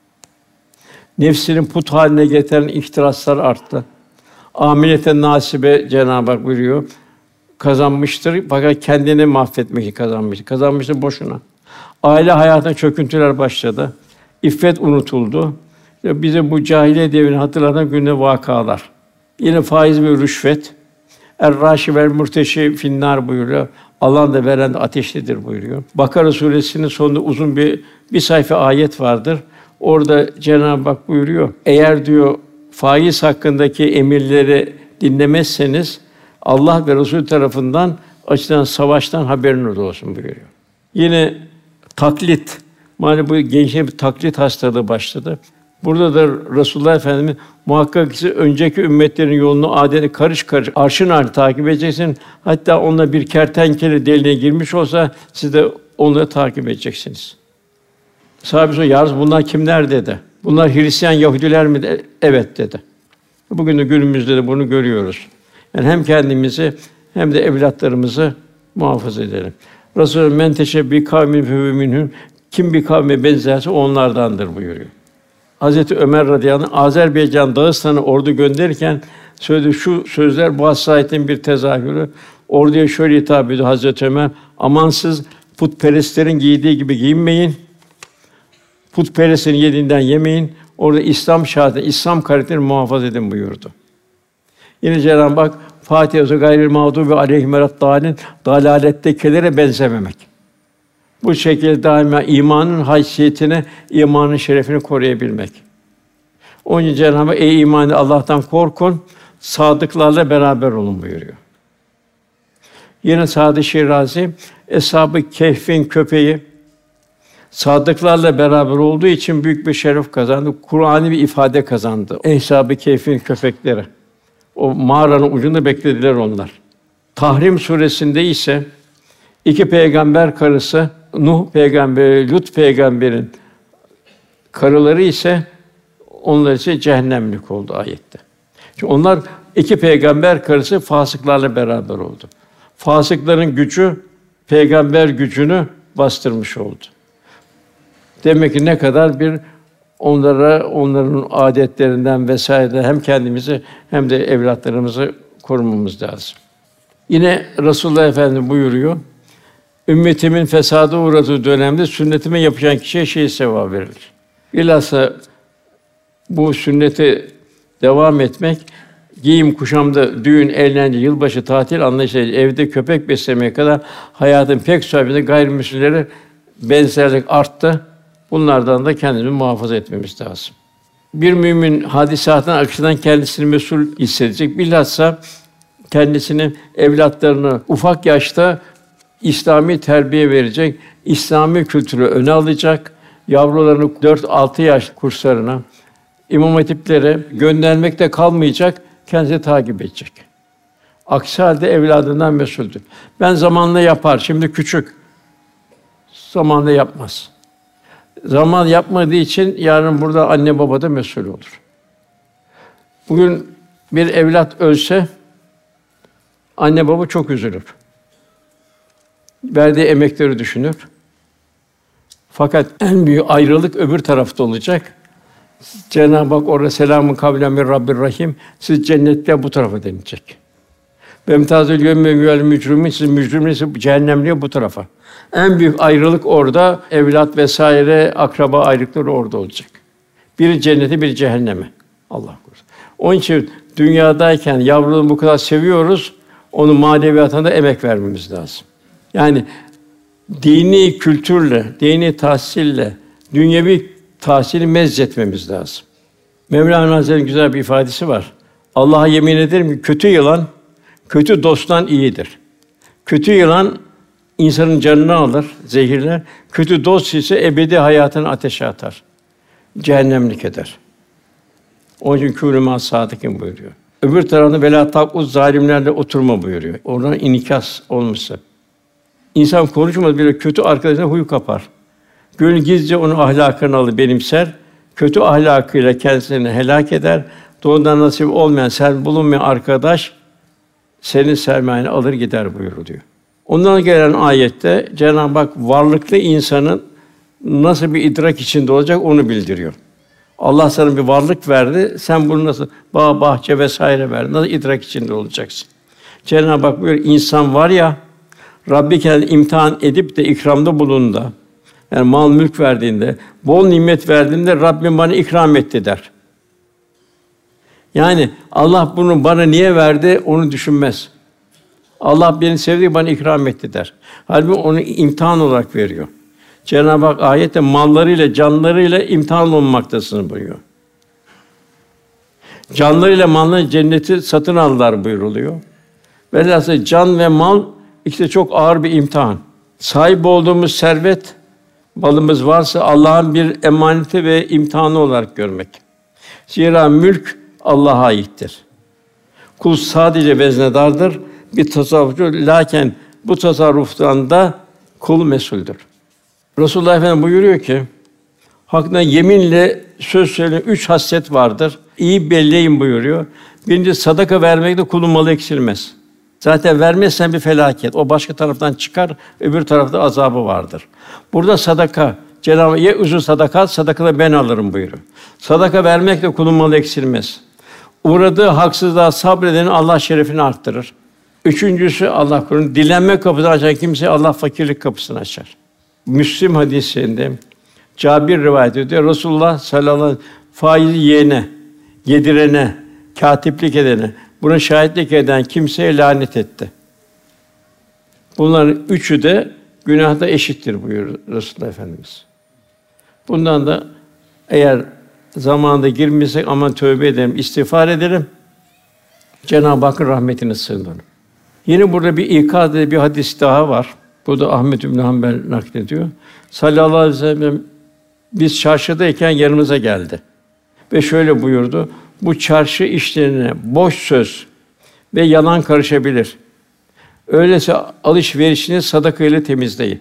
Nefsinin put haline getiren ihtiraslar arttı. Amilete nasibe Cenab-ı Hak buyuruyor. Kazanmıştır fakat kendini mahvetmeyi kazanmıştır. Kazanmıştır boşuna. Aile hayatına çöküntüler başladı. İffet unutuldu. Bize bu cahiliye devrini hatırlatan günde vakalar. Yine faiz ve rüşvet. Er-Râşi vel murteşi finnâr buyuruyor. Alan da veren de ateştedir buyuruyor. Bakara suresinin sonunda uzun bir bir sayfa ayet vardır. Orada Cenab-ı Hak buyuruyor. Eğer diyor faiz hakkındaki emirleri dinlemezseniz Allah ve Resul tarafından açılan savaştan haberiniz olsun buyuruyor. Yine taklit, maalesef bu gençliğin bir taklit hastalığı başladı. Burada da Resulullah Efendimiz muhakkak ki önceki ümmetlerin yolunu, adetini karış karış arşın arşı takip edeceksin. Hatta onunla bir kertenkele deliğine girmiş olsa siz de onları takip edeceksiniz. Sahabe soruyor, "Ya Resulallah, bunlar kimler?" dedi. "Bunlar Hristiyan Yahudiler mi?" dedi. "Evet." dedi. Bugün de günümüzde de bunu görüyoruz. Yani hem kendimizi hem de evlatlarımızı muhafaza edelim. Resulullah men teşebbi kavmin fehuve minhum, kim bir kavme benzerse onlardandır buyuruyor. Hazreti Ömer radıyallahu anh Azerbaycan Dağıstan'a ordu gönderirken söylediği şu sözler bu hassasiyetin bir tezahürü. Orduya şöyle hitap ediyor Hazreti Ömer: "Amansız putperestlerin giydiği gibi giyinmeyin. Putperestlerin yediğinden yemeyin. Orada İslam şahit, İslam karakterini muhafaza edin." buyurdu. Yine Cenab-ı Hak Fâtiha gayril mağdûbi aleyhim veleddâlin, dalalettekilere benzememek. Bu şekilde daima imanın haysiyetini, imanın şerefini koruyabilmek. Onun için Cenab-ı Hak ey iman Allah'tan korkun, sadıklarla beraber olun buyuruyor. Yine Sâd-ı Şirazi Eshâb-ı Kehf'in köpeği sadıklarla beraber olduğu için büyük bir şeref kazandı. Kur'an'ı bir ifade kazandı. Eshâb-ı Kehf'in köpekleri. O mağaranın ucunda beklediler onlar. Tahrim suresinde ise iki peygamber karısı, Nuh peygamberi, Lut peygamberin karıları ise onlar ise cehennemlik oldu ayette. Çünkü onlar iki peygamber karısı fasıklarla beraber oldu. Fasıkların gücü peygamber gücünü bastırmış oldu. Demek ki ne kadar bir onlara, onların adetlerinden vesaire hem kendimizi hem de evlatlarımızı korumamız lazım. Yine Resulullah Efendimiz buyuruyor: "Ümmetimin fesada uğradığı dönemde sünnetime yapacak kişiye şey sevap verilir." Bilhassa bu sünnete devam etmek, giyim kuşamda, düğün, eğlence, yılbaşı, tatil anlayışıyla evde köpek beslemeye kadar hayatın pek çok gayrimüslimlere benzerlik arttı. Bunlardan da kendimizi muhafaza etmemiz lazım. Bir mümin hadisatın akışından kendisini mesul hissedecek. Bilhassa kendisini, evlatlarını ufak yaşta İslami terbiye verecek, İslami kültürü öne alacak, yavrularını dört altı yaş kurslarına, imam hatiplere göndermekte kalmayacak, kendisi takip edecek. Aksi halde evladından mesuldür. Ben zamanla yapar, şimdi küçük. Zamanla yapmaz. Zaman yapmadığı için yarın burada anne baba da mesul olur. Bugün bir evlat ölse anne baba çok üzülür. Verdiği emekleri düşünür. Fakat en büyük ayrılık öbür tarafta olacak. Cenab-ı Hak orada selamun kavlen min Rabbir Rahim, siz cennette bu tarafa denilecek. Ve imtazül yevme eyyühel mücrimin, siz mücrimler cehennemliğe bu tarafa. En büyük ayrılık orada, evlat vesaire akraba ayrılıkları orada olacak. Biri cennete, biri cehenneme. Allah korusun. Onun için dünyadayken yavruluğu bu kadar seviyoruz, onun maneviyatına da emek vermemiz lazım. Yani dini kültürle, dini tahsille, dünyevi tahsili mezzetmemiz lazım. Mevlana Hazretleri'nin güzel bir ifadesi var. Allah'a yemin ederim ki kötü yılan, kötü dosttan iyidir. Kötü yılan insanın canını alır, zehirler. Kötü dost ise ebedi hayatını ateşe atar. Cehennemlik eder. Onun için kûnû mâ sâdikin buyuruyor. Öbür tarafta velâ takûz zalimlerle oturma buyuruyor. Oradan inikas olmuşsa. İnsan konuşmaz bile kötü arkadaşına huy kapar. Gönül gizlice onun ahlakını alır, benimser. Kötü ahlakıyla kendisini helak eder. Doğrudan nasip olmayan, sen bulunmayan arkadaş senin sermayeni alır gider buyuruyor. Ondan gelen ayette Cenab-ı Hak varlıklı insanın nasıl bir idrak içinde olacak onu bildiriyor. Allah sana bir varlık verdi, sen bunu nasıl bağ, bahçe vesaire verdi, nasıl idrak içinde olacaksın? Cenab-ı Hak buyuruyor, insan var ya, Rabbi kendini imtihan edip de ikramda bulunduğunda, yani mal mülk verdiğinde, bol nimet verdiğinde Rabbim bana ikram etti der. Yani Allah bunu bana niye verdi onu düşünmez. Allah beni sevdi, bana ikram etti der. Halbuki onu imtihan olarak veriyor. Cenab-ı Hak ayette mallarıyla, canlarıyla imtihan olunmaktasınız buyuruyor. Canlarıyla mallarıyla cenneti satın aldılar buyuruluyor. Velhâsıl can ve mal işte çok ağır bir imtihan. Sahip olduğumuz servet, malımız varsa Allah'ın bir emaneti ve imtihanı olarak görmek. Zira mülk Allah'a aittir. Kul sadece veznedardır, bir tasarrufçu. Lakin bu tasarruftan da kul mesuldür. Resulullah Efendimiz buyuruyor ki, hakkında yeminle söz söyleyen üç haslet vardır. İyi belleyin buyuruyor. Birinci, sadaka vermekte kulun malı eksilmez. Zaten vermezsen bir felaket. O başka taraftan çıkar, öbür tarafta azabı vardır. Burada sadaka, Cenab-ı Hak ye uzun sadakat, sadakada ben alırım buyuruyor. Sadaka vermekle kulun malı eksilmez. Uğradığı haksızlığa sabredenin Allah şerefini arttırır. Üçüncüsü, Allah korusun, dilenme kapısını açan kimseye Allah fakirlik kapısını açar. Müslim hadisinde Cabir rivayet ediyor. Resulullah sallallahu aleyhi ve sellem faizi yiyene, yedirene, katiplik edene, buna şahitlik eden kimseye lanet etti. Bunların üçü de günahda eşittir buyuruyor Resulullah Efendimiz. Bundan da eğer zamanında girmişsek aman tövbe edelim, istiğfar edelim. Cenab-ı Hakk'ın rahmetine sığınalım. Yine burada bir ikaz edilen bir hadis daha var. Bu da Ahmed İbn Hanbel naklediyor. Sallallahu aleyhi ve sellem biz çarşıdayken yanımıza geldi ve şöyle buyurdu: bu çarşı işlerine boş söz ve yalan karışabilir. Öyleyse alışverişini sadaka ile temizleyin.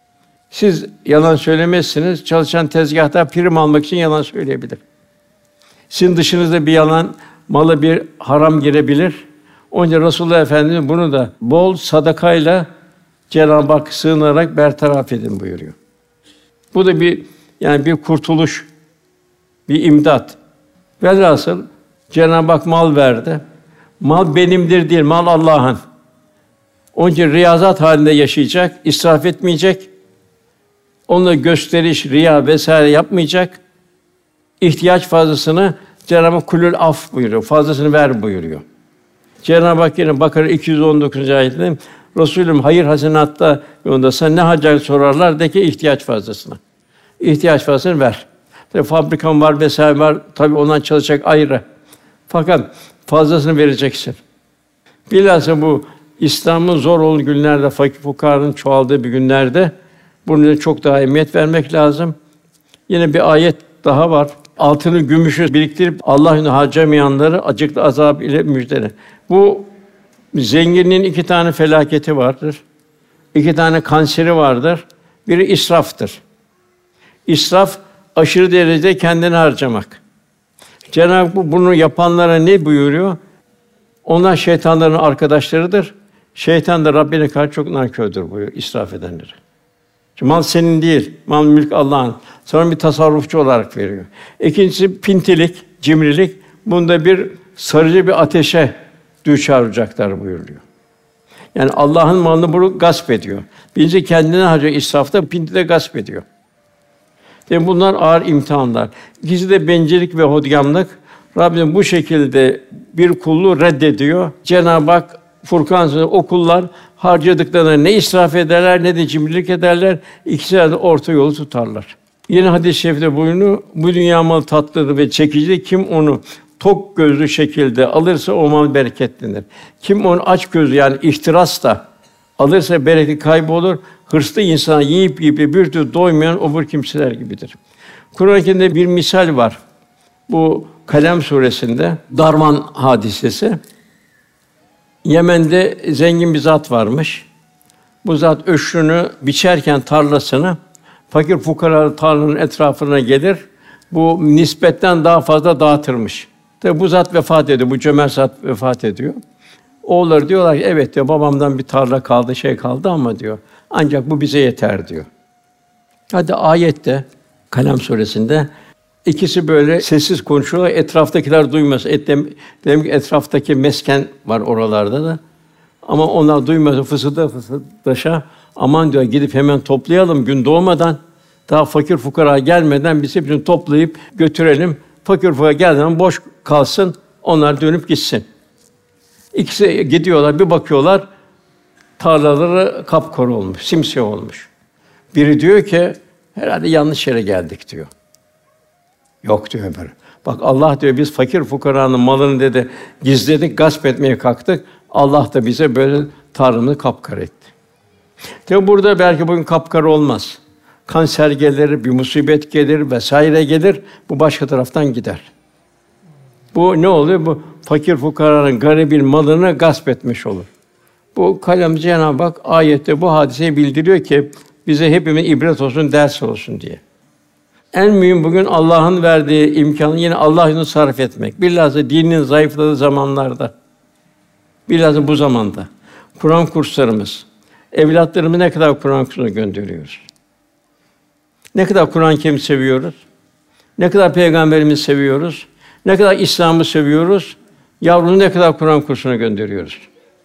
Siz yalan söylemezsiniz, çalışan tezgâhta prim almak için yalan söyleyebilir. Sizin dışınızda bir yalan, mala bir haram girebilir. Onun için Resulullah Efendimiz bunu da bol sadakayla Cenab-ı Hak sığınarak bertaraf edin buyuruyor. Bu da bir yani bir kurtuluş, bir imdat. Velhasıl Cenab-ı Hak mal verdi. Mal benimdir değil, mal Allah'ın. Onun için riyazat halinde yaşayacak, israf etmeyecek. Onunla gösteriş, riya vesaire yapmayacak. İhtiyaç fazlasını Cenab-ı Hak kulül af buyuruyor. Fazlasını ver buyuruyor. Cenab-ı Hak yine Bakara iki yüz on dokuzuncu ayetinde Resulüm hayır hasenatta yolundasın, ne hacet sorarlar de ki ihtiyaç fazlasını. İhtiyaç fazlasını ver. Tabii fabrikan var vesaire var. Tabii ondan çalışacak ayrı. Fakat fazlasını vereceksin. Bilhassa bu İslam'ın zor olduğu günlerde, fakir fukaranın çoğaldığı bir günlerde bunun çok daha ehemmiyet vermek lazım. Yine bir ayet daha var. Altını, gümüşü biriktirip Allah'ın harcamayanları acıklı azab ile müjdele. Bu zenginin iki tane felaketi vardır. İki tane kanseri vardır. Biri israftır. İsraf aşırı derecede kendini harcamak. Cenab-ı Hak bunu yapanlara ne buyuruyor? Onlar şeytanların arkadaşlarıdır. Şeytan da Rabbine karşı çok nankördür buyuruyor israf edenlere. Çünkü mal senin değil, mal mülk Allah'ın. Sonra bir tasarrufçu olarak veriyor. İkincisi pintilik, cimrilik. Bunda bir sarıcı bir ateşe düçar olacaklar buyuruyor. Yani Allah'ın malını bunu gasp ediyor. Birincisi kendine harcıyor israfta, pinti de gasp ediyor. Yani bunlar ağır imtihanlar. İkisi de bencillik ve hodgamlık. Rabbim bu şekilde bir kulluğu reddediyor. Cenab-ı Hak Furkan Suresi'nde o kullar harcadıklarını ne israf ederler ne de cimrilik ederler. İkisi de orta yolu tutarlar. Yine hadis-i şerifte buyuruyor, bu dünya malı tatlıdır ve çekicidir. Kim onu tok gözlü şekilde alırsa o mal bereketlenir. Kim onu aç gözlü yani ihtirasla alırsa bereket kaybolur. Hırslı insan yiyip yiyip bir türlü doymayan obur kimseler gibidir. Kur'an-ı Kerim'de bir misal var. Bu Kalem suresinde Darman hadisesi. Yemen'de zengin bir zat varmış. Bu zat öşrünü biçerken tarlasını fakir fukara tarlanın etrafına gelir. Bu nispetten daha fazla dağıtırmış. Tabi bu zat vefat ediyor. Bu cömert zat vefat ediyor. Oğulları diyorlar ki evet diyor babamdan bir tarla kaldı, şey kaldı ama diyor. Ancak bu bize yeter diyor. Hadi ayette Kalem suresinde ikisi böyle sessiz konuşuyorlar. Etraftakiler duymasın. Et dem, demek ki etraftaki mesken var oralarda da. Ama onlar duymasın. Fısılda fısıldaşa aman diyor gidip hemen toplayalım gün doğmadan. Daha fakir fukara gelmeden biz hepsini toplayıp götürelim. Fakir fukara gelmeden boş kalsın. Onlar dönüp gitsin. İkisi gidiyorlar, bir bakıyorlar, Tarlaları kapkara olmuş, simsiyah olmuş. Biri diyor ki, herhalde yanlış yere geldik diyor. Yok diyor böyle. Bak Allah diyor, biz fakir fukaranın malını dedi gizledik, gasp etmeye kalktık. Allah da bize böyle tarlamızı kapkara etti. Tabi burada belki bugün kapkara olmaz. Kanser gelir, bir musibet gelir vesaire gelir. Bu başka taraftan gider. Bu ne oluyor? Bu fakir fukaranın garibin malını gasp etmiş olur. Bu kalem Cenab-ı Hak ayette bu hadiseyi bildiriyor ki bize hepimiz ibret olsun, ders olsun diye. En mühim bugün Allah'ın verdiği imkânı yine Allah yolunda sarf etmek. Bilhassa dinin zayıfladığı zamanlarda, bilhassa bu zamanda Kur'an kurslarımız, evlatlarımızı ne kadar Kur'an kursuna gönderiyoruz? Ne kadar Kur'an-ı Kerim'i seviyoruz? Ne kadar Peygamberimizi seviyoruz? Ne kadar İslam'ı seviyoruz? Yavrunu ne kadar Kur'an kursuna gönderiyoruz?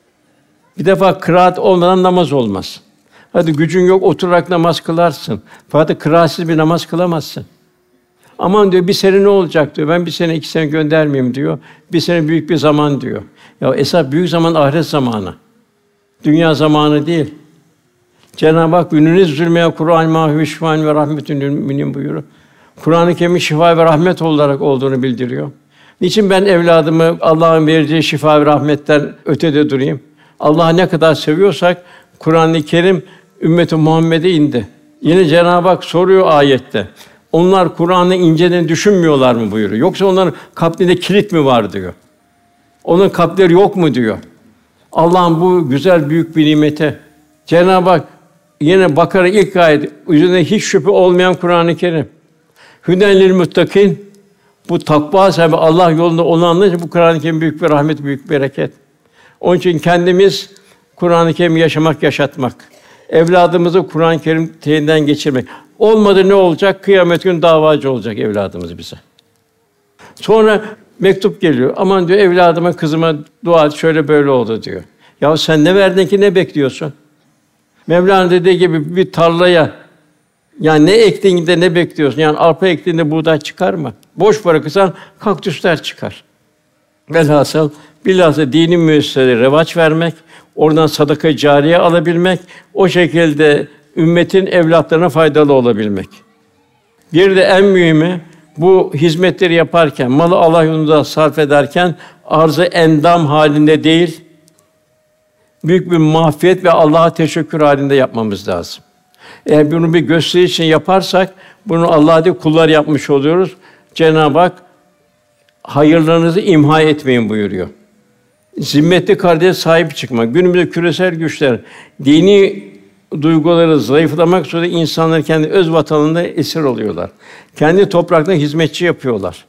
Bir defa kıraat olmadan namaz olmaz. Hadi gücün yok, oturarak namaz kılarsın. Fakat kıraatsiz bir namaz kılamazsın. Aman diyor, bir sene ne olacak diyor. Ben bir sene, iki sene göndermeyeyim diyor. Bir sene büyük bir zaman diyor. Ya esas büyük zaman ahiret zamanı. Dünya zamanı değil. Cenab-ı Hak gününüz zulmeye Kur'an mahvi şifaen ve rahmetün lil müminin buyuruyor. Kur'an-ı Kerim'in şifa ve rahmet olarak olduğunu bildiriyor. Niçin ben evladımı Allah'ın vereceği şifa ve rahmetten ötede durayım? Allah'ı ne kadar seviyorsak Kur'an-ı Kerim ümmeti Muhammed'e indi. Yine Cenab-ı Hak soruyor ayette. Onlar Kur'an'ı inceden düşünmüyorlar mı buyuruyor. Yoksa onların kalplerinde kilit mi var diyor. Onun kalpleri yok mu diyor. Allah'ın bu güzel büyük bir nimete Cenab-ı Hak yine Bakara ilk ayet üzerinde hiç şüphe olmayan Kur'an-ı Kerim. Hüden lil muttakin, bu takva sahibi Allah yolunda olanlar için bu Kur'an-ı Kerim büyük bir rahmet, büyük bir bereket. Onun için kendimiz Kur'an-ı Kerim yaşamak, yaşatmak. Evladımızı Kur'an-ı Kerim teyinden geçirmek. Olmadı ne olacak? Kıyamet günü davacı olacak evladımız bize. Sonra mektup geliyor. Aman diyor, evladıma, kızıma dua et, şöyle böyle oldu diyor. Ya sen ne verdin ki, ne bekliyorsun? Mevlana dediği gibi bir tarlaya, yani ne ektiğinde ne bekliyorsun? Yani arpa ektiğinde buğday çıkar mı? Boş bırakırsan kaktüsler çıkar. Velhasıl bilhassa dini müesseselere revaç vermek, oradan sadaka cariye alabilmek, o şekilde ümmetin evlatlarına faydalı olabilmek. Bir de en mühimi, bu hizmetleri yaparken, malı Allah yolunda sarf ederken arz-ı endam halinde değil, büyük bir mahfiyet ve Allah'a teşekkür halinde yapmamız lazım. Eğer bunu bir gösteri için yaparsak, bunu Allah'a değil kullar yapmış oluyoruz. Cenab-ı Hak hayırlarınızı imha etmeyin buyuruyor. Zimmetli kardeşe sahip çıkmak. Günümüzde küresel güçler dini duyguları zayıflamak suretiyle insanları kendi öz vatanında esir oluyorlar. Kendi topraklarına hizmetçi yapıyorlar.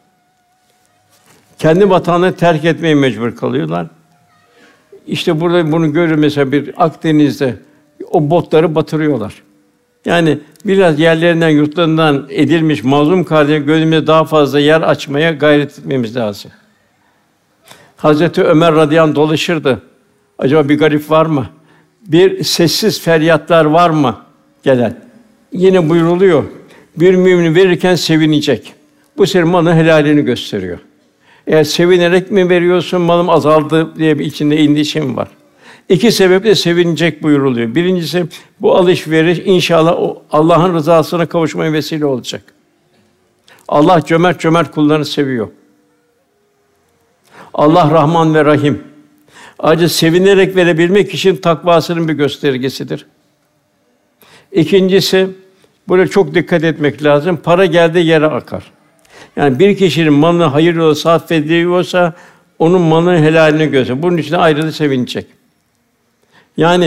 Kendi vatanını terk etmeye mecbur kalıyorlar. İşte burada bunu görür mesela bir Akdeniz'de o botları batırıyorlar. Yani biraz yerlerinden, yurtlarından edilmiş mazlum kardeşe gönlümüzde daha fazla yer açmaya gayret etmemiz lazım. Hazreti Ömer radıyallahu anh dolaşırdı. Acaba bir garip var mı? Bir sessiz feryatlar var mı gelen? Yine buyruluyor. Bir mümin verirken sevinecek. Bu senin malın helalini gösteriyor. Eğer sevinerek mi veriyorsun, malım azaldı diye bir içinde endişem var. İki sebeple sevinecek buyuruluyor. Birincisi bu alışveriş inşallah Allah'ın rızasına kavuşmaya vesile olacak. Allah cömert cömert kullarını seviyor. Allah Rahman ve Rahim. Ayrıca sevinerek verebilmek kişinin takvasının bir göstergesidir. İkincisi, buraya çok dikkat etmek lazım. Para geldiği yere akar. Yani bir kişinin malını hayır yoluna sarf ediyorsa, onun malının helalini göster. Bunun için ayrıca sevinecek. Yani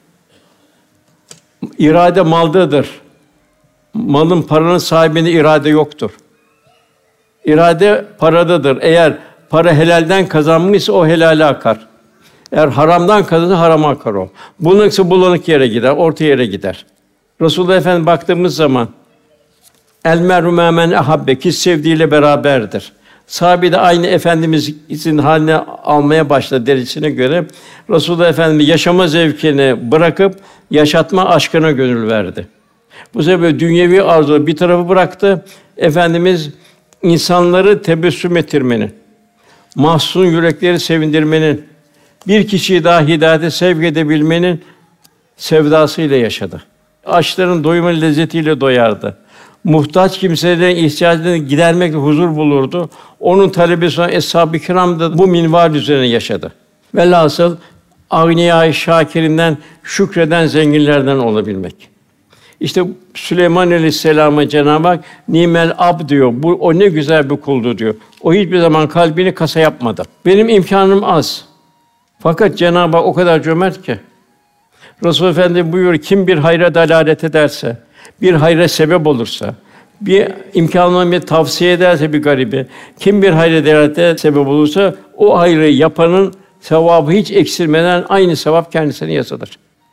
irade maldadır. Malın, paranın sahibinde irade yoktur. İrade paradadır. Eğer para helalden kazanmışsa o helale akar. Eğer haramdan kazanırsa harama akar o. Bulanıksa bulanık yere gider, orta yere gider. Resulullah Efendimiz baktığımız zaman el mer'u mâ men ahabbe, kişi sevdiğiyle beraberdir. Sahabe de aynı Efendimizin haline almaya başladı derecesine göre Resulullah Efendimiz yaşama zevkini bırakıp yaşatma aşkına gönül verdi. Bu sebeple dünyevi arzuları bir tarafa bıraktı. Efendimiz insanları tebessüm ettirmenin, mahzun yürekleri sevindirmenin, bir kişiyi daha hidayete sevk edebilmenin sevdasıyla yaşadı. Açların doyma lezzetiyle doyardı. Muhtaç kimselerin ihtiyacını gidermekle huzur bulurdu. Onun talebesi olan Eshab-ı Kiram da bu minval üzerine yaşadı. Velhasıl Ağniya-i Şakir'inden, şükreden zenginlerden olabilmek. İşte Süleyman Aleyhisselam'a Cenab-ı Hak nimel ab diyor. Bu o ne güzel bir kuldu diyor. O hiçbir zaman kalbini kasa yapmadı. Benim imkânım az. Fakat Cenab-ı Hak o kadar cömert ki. Resul Efendi buyuruyor, kim bir hayra dalalet ederse, bir hayra sebep olursa, bir imkânına bir tavsiye ederse bir garibi, kim bir hayra dalalete sebep olursa, o hayrı yapanın sevabı hiç eksilmeden aynı sevap kendisine yazılır.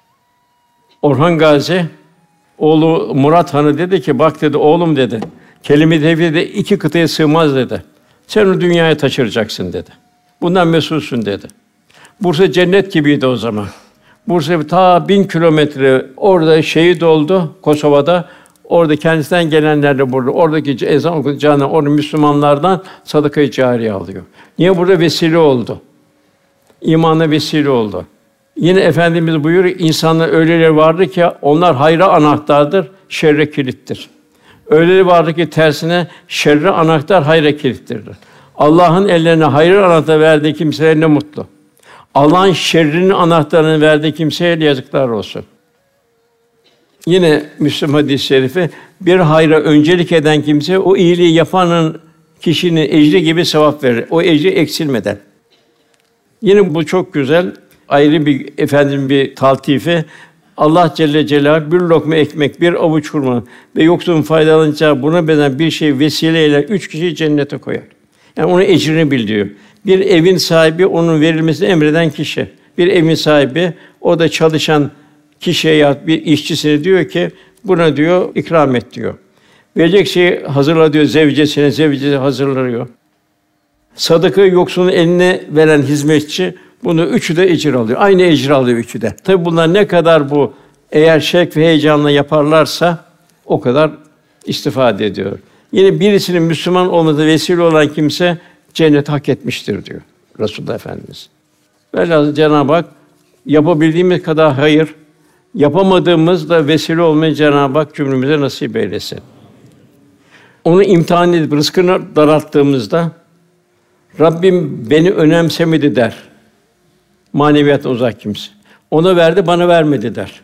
Orhan Gazi, oğlu Murat Han'a dedi ki, bak dedi, oğlum dedi, kelime-i tevhid de iki kıtaya sığmaz dedi. Sen onu dünyaya taşıracaksın dedi. Bundan mesulsün dedi. Bursa cennet gibiydi o zaman. Bursa ta bin kilometre orada şehit oldu Kosova'da. Orada kendisinden gelenler de burada. Oradaki ezan okuyacağına orada Müslümanlardan sadaka-i cariye alıyor. Niye burada vesile oldu? İmana vesile oldu. Yine Efendimiz buyuruyor, insanlar öyleleri vardır ki onlar hayra anahtardır, şerre kilittir. Öyleleri vardır ki tersine şerre anahtar, hayra kilittir. Allah'ın ellerine hayır anahtarı verdiği kimselere ne mutlu. Allah'ın şerrinin anahtarını verdiği kimseye yazıklar olsun. Yine Müslüm hadis-i şerifi, bir hayra öncelik eden kimse o iyiliği yapanın kişinin ecri gibi sevap verir. O ecri eksilmeden. Yine bu çok güzel, ayrı bir efendim bir taltifi. Allah Celle Celaluhu bir lokma ekmek, bir avuç hurma ve yoksulun faydalanacağı buna benzer bir şey vesileyle üç kişiyi cennete koyar. Yani onun ecrini bildiriyor. Bir evin sahibi onun verilmesini emreden kişi. Bir evin sahibi o da çalışan kişiye ya bir işçisine diyor ki buna diyor ikram et diyor. Verecek şeyi hazırla diyor zevcesine, zevcesi hazırlıyor. Sadaka yoksulun eline veren hizmetçi bunu üçü de ecir alıyor. Aynı ecir alıyor üçü de. Tabii bunlar ne kadar bu eğer şevk ve heyecanla yaparlarsa o kadar istifade ediyor. Yine birisinin Müslüman olmasına vesile olan kimse cennet hak etmiştir diyor Resulullah Efendimiz. Velhâsıl Cenab-ı Hak yapabildiğimiz kadar hayır, yapamadığımız da vesile olmayı Cenab-ı Hak cümlemize nasip eylesin. Onu imtihan edip rızkını daralttığımızda Rabbim beni önemsemedi der. Maneviyattan uzak kimse. Ona verdi, bana vermedi der.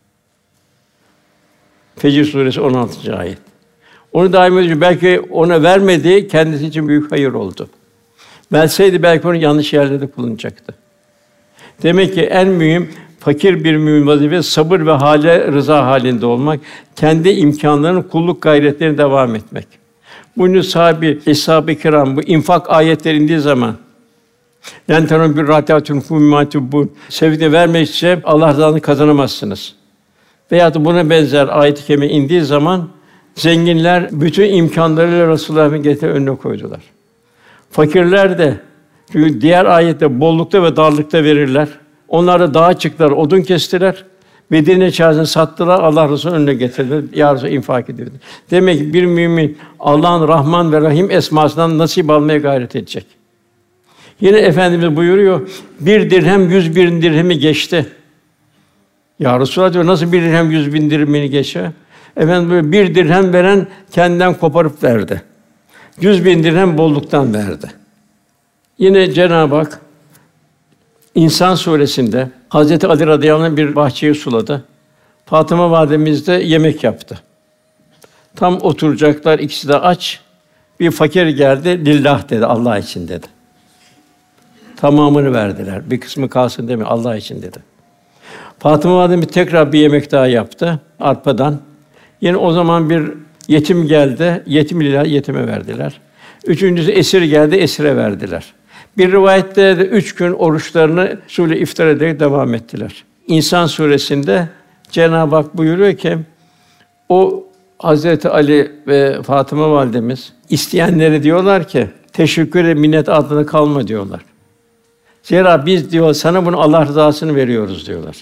Fecr Suresi on altıncı ayet. Onu daim ediyor. Belki ona vermedi, kendisi için büyük hayır oldu. Verseydi belki onu yanlış yerlerde kullanacaktı. Demek ki en mühim fakir bir mümin vazifesi sabır ve hale rıza halinde olmak, kendi imkânlarının kulluk gayretlerine devam etmek. Bunun sahibi Eshab-ı Kiram bu infak ayetleri indiği zaman "Len tenû birrâtâtun fûmmâtû" bu sevgi vermek için Allah rızasını kazanamazsınız. Veya da buna benzer ayet-i kerime indiği zaman zenginler bütün imkânlarıyla Resulullah'ın getir önüne koydular. Fakirler de çünkü diğer ayette bollukta ve darlıkta verirler. Onlar da dağa çıktılar, odun kestiler. Medine çarşısını sattılar, Allah Resulü'nün önüne getirdiler. Ya Resulallah infak edildi. Demek ki bir mümin Allah'ın Rahman ve Rahim esmasından nasip almaya gayret edecek. Yine Efendimiz buyuruyor, bir dirhem yüz bin dirhemi geçti. Ya Resulallah diyor, nasıl bir dirhem yüz bin dirhemini geçer? Efendimiz buyuruyor, bir dirhem veren kendinden koparıp verdi. Yüz bin dirhem bolluktan verdi. Yine Cenab-ı Hak İnsan Sûresinde Hazreti Ali radıyallahu anh bir bahçeyi suladı. Fatıma validemiz de yemek yaptı. Tam oturacaklar, ikisi de aç. Bir fakir geldi, lillah dedi, Allah için dedi. Tamamını verdiler. Bir kısmı kalsın demiyor, Allah için dedi. Fatıma validemiz tekrar bir yemek daha yaptı arpadan. Yine o zaman bir yetim geldi, yetim lillah, yetime verdiler. Üçüncüsü esir geldi, esire verdiler. Bir rivayette de üç gün oruçlarını sule iftar ederek devam ettiler. İnsan Sûresinde Cenab-ı Hak buyuruyor ki o Hazreti Ali ve Fatıma validemiz isteyenlere diyorlar ki teşekkür ve minnet altında kalma diyorlar. Zira biz diyor sana bunu Allah rızasını veriyoruz diyorlar.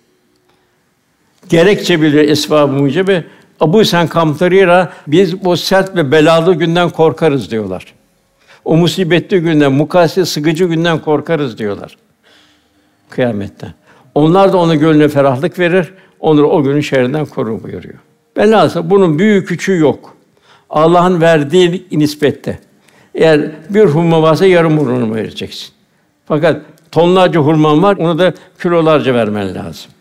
Gerekçe biliyor esbab-ı mucibe Abu sen kamtarira biz bu sert ve belalı günden korkarız diyorlar. O musibetli günden, mukayese sıkıcı günden korkarız diyorlar. Kıyametten. Onlar da onun gönlüne ferahlık verir, onları o günün şerrinden korur buyuruyor. Velhâsıl bunun büyüğü küçüğü yok. Allah'ın verdiği nispette. Eğer bir hurma varsa yarım hurmanı vereceksin. Fakat tonlarca hurman var, onu da kilolarca vermen lazım.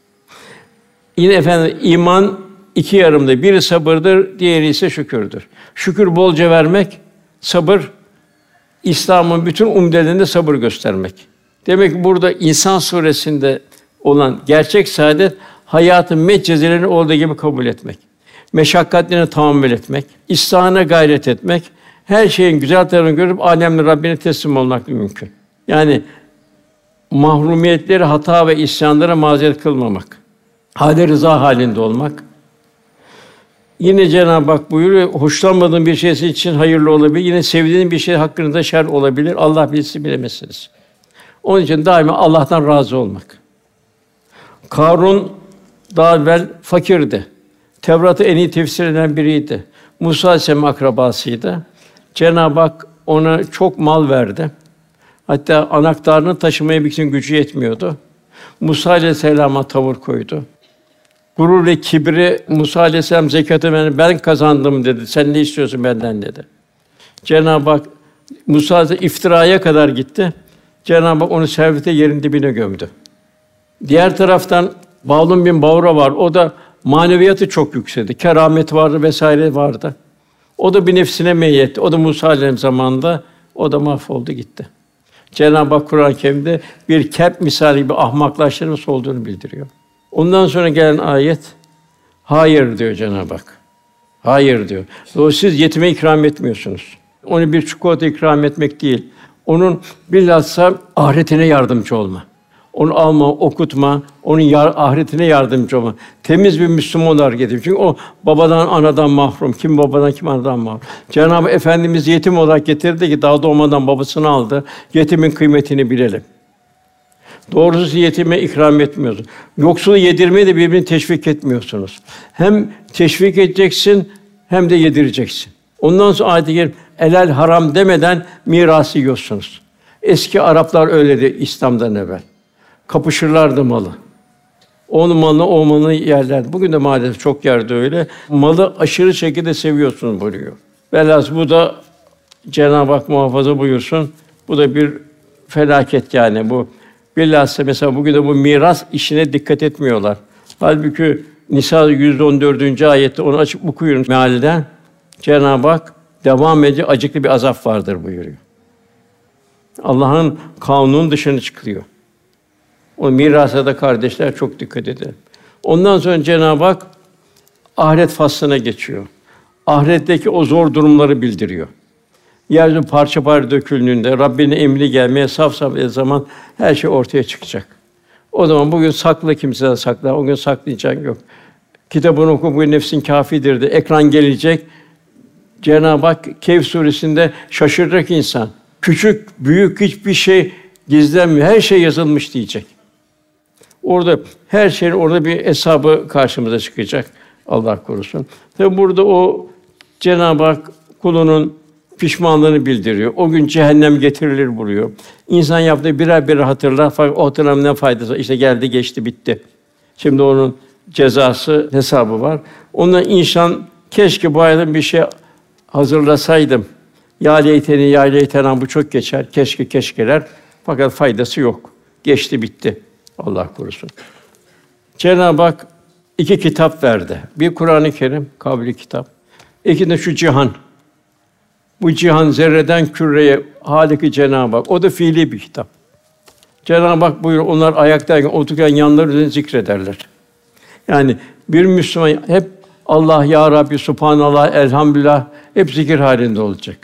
Yine efendim iman iki yarımdır. Biri sabırdır, diğeri ise şükürdür. Şükür bolca vermek, sabır İslam'ın bütün umdelerinde sabır göstermek. Demek ki burada İnsan suresinde olan gerçek saadet hayatın metcezelerini olduğu gibi kabul etmek. Meşakkatlerini tahammül etmek, İslâhına gayret etmek, her şeyin güzel tarafını görüp âlemli Rabbine teslim olmak mümkün. Yani mahrumiyetleri, hata ve isyanlara mazeret kılmamak, hâl-i rıza halinde olmak. Yine Cenab-ı Hak buyuruyor, hoşlanmadığın bir şeysi için hayırlı olabilir, yine sevdiğin bir şey hakkında şer olabilir. Allah bilsin bilemezsiniz. Onun için daima Allah'tan razı olmak. Kârun daha evvel fakirdi. Tevrat'ı en iyi tefsir eden biriydi. Musa Aleyhisselam akrabasıydı. Cenab-ı Hak ona çok mal verdi. Hatta anahtarını taşımaya bir kişinin gücü yetmiyordu. Musa Aleyhisselam'a tavır koydu. Gurur ve kibri Musa Aleyhisselam zekâtı ben, ben kazandım dedi. Sen ne istiyorsun benden dedi. Cenab-ı Hak Musa iftiraya kadar gitti. Cenab-ı Hak onu servete yerin dibine gömdü. Diğer taraftan Bâlûn bin Bavra var. O da maneviyatı çok yükseldi. Keramet vardı vesaire vardı. O da bir nefsine meyyetti. O da Musa Aleyhisselam zamanında o da mahvoldu gitti. Cenab-ı Hak Kur'an-ı Kerim'de bir kep misali gibi ahmaklaştırması olduğunu bildiriyor. Ondan sonra gelen ayet hayır diyor Cenab-ı Hak. Hayır diyor. O siz yetime ikram etmiyorsunuz. Onu bir çikolata ikram etmek değil. Onun bilhassa ahiretine yardımcı olma. Onu alma, okutma, onun yar, ahiretine yardımcı olma. Temiz bir Müslüman olarak getir. Çünkü o babadan, anadan mahrum. Kim babadan, kim anadan mahrum. Cenab-ı Efendimiz yetim olarak getirdi ki daha doğmadan babasını aldı. Yetimin kıymetini bilelim. Doğrusu yetime ikram etmiyorsunuz. Yoksulu yedirmeye de birbirini teşvik etmiyorsunuz. Hem teşvik edeceksin hem de yedireceksin. Ondan sonra ayet-i kerime helal haram demeden mirası yiyorsunuz. Eski Araplar öyleydi İslam'dan evvel. Kapışırlardı malı. Onun malını, o malını yerlerdi. Bugün de maalesef çok yerde öyle. Malı aşırı şekilde seviyorsunuz buyuruyor. Velhâsıl bu da Cenab-ı Hak muhafaza buyursun. Bu da bir felaket yani bu. Bilhassa mesela bugün de bu miras işine dikkat etmiyorlar. Halbuki Nisa yüz on dördüncü ayette onu açıp okuyun mealden. Cenab-ı Hak devam edici acıklı bir azap vardır buyuruyor. Allah'ın kanunun dışına çıkılıyor. O mirasa da kardeşler çok dikkat edin. Ondan sonra Cenab-ı Hak ahiret faslına geçiyor. Ahiretteki o zor durumları bildiriyor. Yeryüzü parça parça döküldüğünde Rabbinin emri gelmeye saf saf bir zaman her şey ortaya çıkacak. O zaman bugün sakla kimseden sakla, o gün saklayacak yok. Kitabını oku, bu nefsin kâfidir de ekran gelecek. Cenab-ı Hak Kehf suresinde şaşıracak insan. Küçük, büyük hiçbir şey gizlenmiyor. Her şey yazılmış diyecek. Orada her şeyin orada bir hesabı karşımıza çıkacak. Allah korusun. Tabi burada o Cenab-ı Hak kulunun pişmanlığını bildiriyor. O gün cehennem getirilir buyuruyor. İnsan yaptığı birer birer hatırlar fakat o hatırlamanın ne faydası var? İşte geldi, geçti, bitti. Şimdi onun cezası, hesabı var. Ondan insan keşke bu hayatta bir şey hazırlasaydım. Ya leyteni, ya leytena bu çok geçer. Keşke keşkeler fakat faydası yok. Geçti, bitti. Allah korusun. Cenab-ı Hak iki kitap verdi. Bir Kur'an-ı Kerim, kavli kitap. İki de şu cihan. Bu cihan zerreden küreye Hâlik-i Cenab-ı Hak. O da fiili bir kitap. Cenab-ı Hak buyuruyor, onlar ayaktayken, otururken yanları üzerine zikrederler. Yani bir Müslüman hep Allah, ya Rabbi, Subhanallah, Elhamdülillah hep zikir halinde olacak.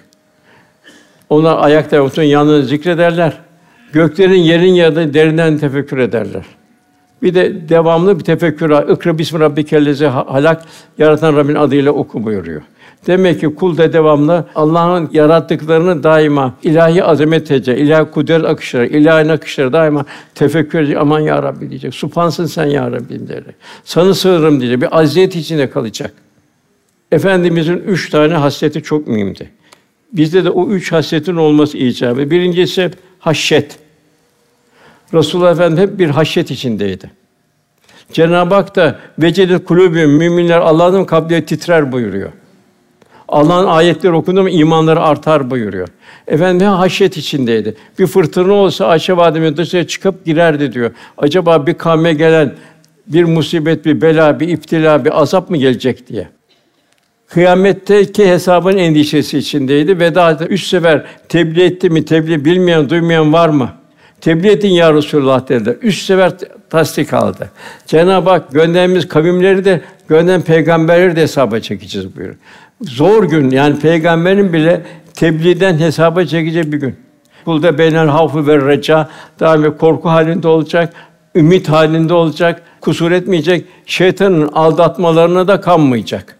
Onlar ayakta otururken yanlarını zikrederler. Göklerin, yerin yaratığını derinden tefekkür ederler. Bir de devamlı bir tefekkür. İkra bismi rabbikellezî halak, yaratan Rabbin adıyla oku buyuruyor. Demek ki kul da devamlı Allah'ın yarattıklarını daima ilahi azamet edecek, ilahi kudret akışları, ilahi akışları daima tefekkür edecek. Aman ya Rabbi diyecek. Subhansın sen ya Rabbim diyecek. Sana sığınırım diyecek. Bir aziyet içinde kalacak. Efendimizin üç tane hasreti çok mühimdi. Bizde de o üç hasretin olması icabı. Birincisi haşyet. Resulullah Efendimiz hep bir haşyet içindeydi. Cenab-ı Hak da vecedet kulûbühüm, müminler Allah'ın kalpleri titrer buyuruyor. Allah'ın ayetleri okundu mu imanları artar buyuruyor. Efendim haşyet içindeydi. Bir fırtına olsa Ayşe Validemiz dışarı çıkıp girerdi diyor. Acaba bir kavme gelen bir musibet, bir bela, bir iptila, bir azap mı gelecek diye. Kıyametteki hesabın endişesi içindeydi. Veda'da üç sefer tebliğ etti mi, tebliğ bilmeyen, duymayan var mı? Tebliğ edin ya Resulullah dediler. Üç sefer tasdik aldı. Cenab-ı Hak gönderdiğimiz kavimleri de, gönderen peygamberleri de hesaba çekeceğiz buyuruyor. Zor gün, yani peygamberin bile tebliğden hesaba çekeceği bir gün. Kulda beynel havfu ve reca, daima korku halinde olacak, ümit halinde olacak, kusur etmeyecek, şeytanın aldatmalarına da kanmayacak.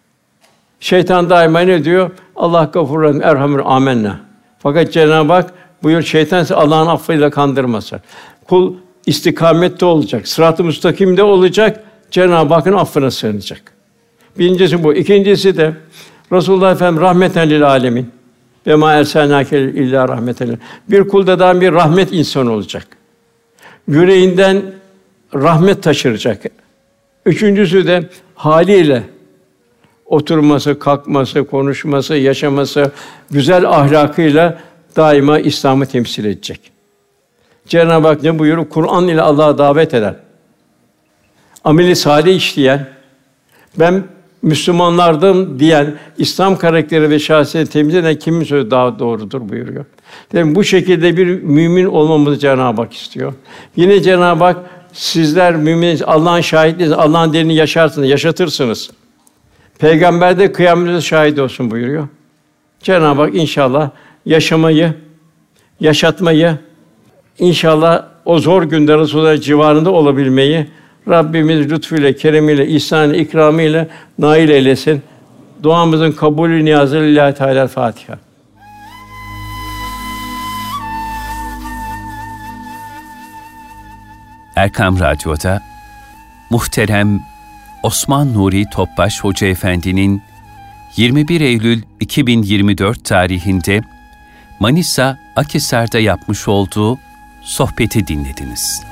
Şeytan daima ne diyor? Allah gafur rahim, erhamür, âmennâ. Fakat Cenab-ı Hak buyur, şeytan ise Allah'ın affıyla kandırmasın. Kul istikamette olacak, sırat-ı müstakimde olacak, Cenab-ı Hakk'ın affına sığınacak. Birincisi bu. İkincisi de Resulullah Efendimiz rahmeten lil âlemin. Ve mâ ersâlnâke illâ rahmeten lil. Bir kulda da bir rahmet insanı olacak. Yüreğinden rahmet taşıracak. Üçüncüsü de haliyle oturması, kalkması, konuşması, yaşaması, güzel ahlakıyla daima İslam'ı temsil edecek. Cenab-ı Hak ne buyuruyor? Kur'an ile Allah'a davet eden, ameli salih işleyen, ben Müslümanlardım diyen, İslam karakteri ve şahsiyeti temsil eden kimin sözü daha doğrudur buyuruyor. Demek bu şekilde bir mümin olmamızı Cenab-ı Hak istiyor. Yine Cenab-ı Hak sizler müminiz, Allah'ın şahitliğiniz, Allah'ın dinini yaşarsınız, yaşatırsınız. Peygamber de kıyametinize şahit olsun buyuruyor. Cenab-ı Hak inşallah yaşamayı, yaşatmayı, inşallah o zor günde Resulullah civarında olabilmeyi Rabbimiz lütfuyla, keremiyle, ihsan-ı ikramıyla nail eylesin. Duamızın kabulü niyazı lillahi teâlâ Fatiha. Erkam Radyo'da muhterem Osman Nuri Topbaş Hoca Efendi'nin yirmi bir Eylül iki bin yirmi dört tarihinde Manisa Akhisar'da yapmış olduğu sohbeti dinlediniz.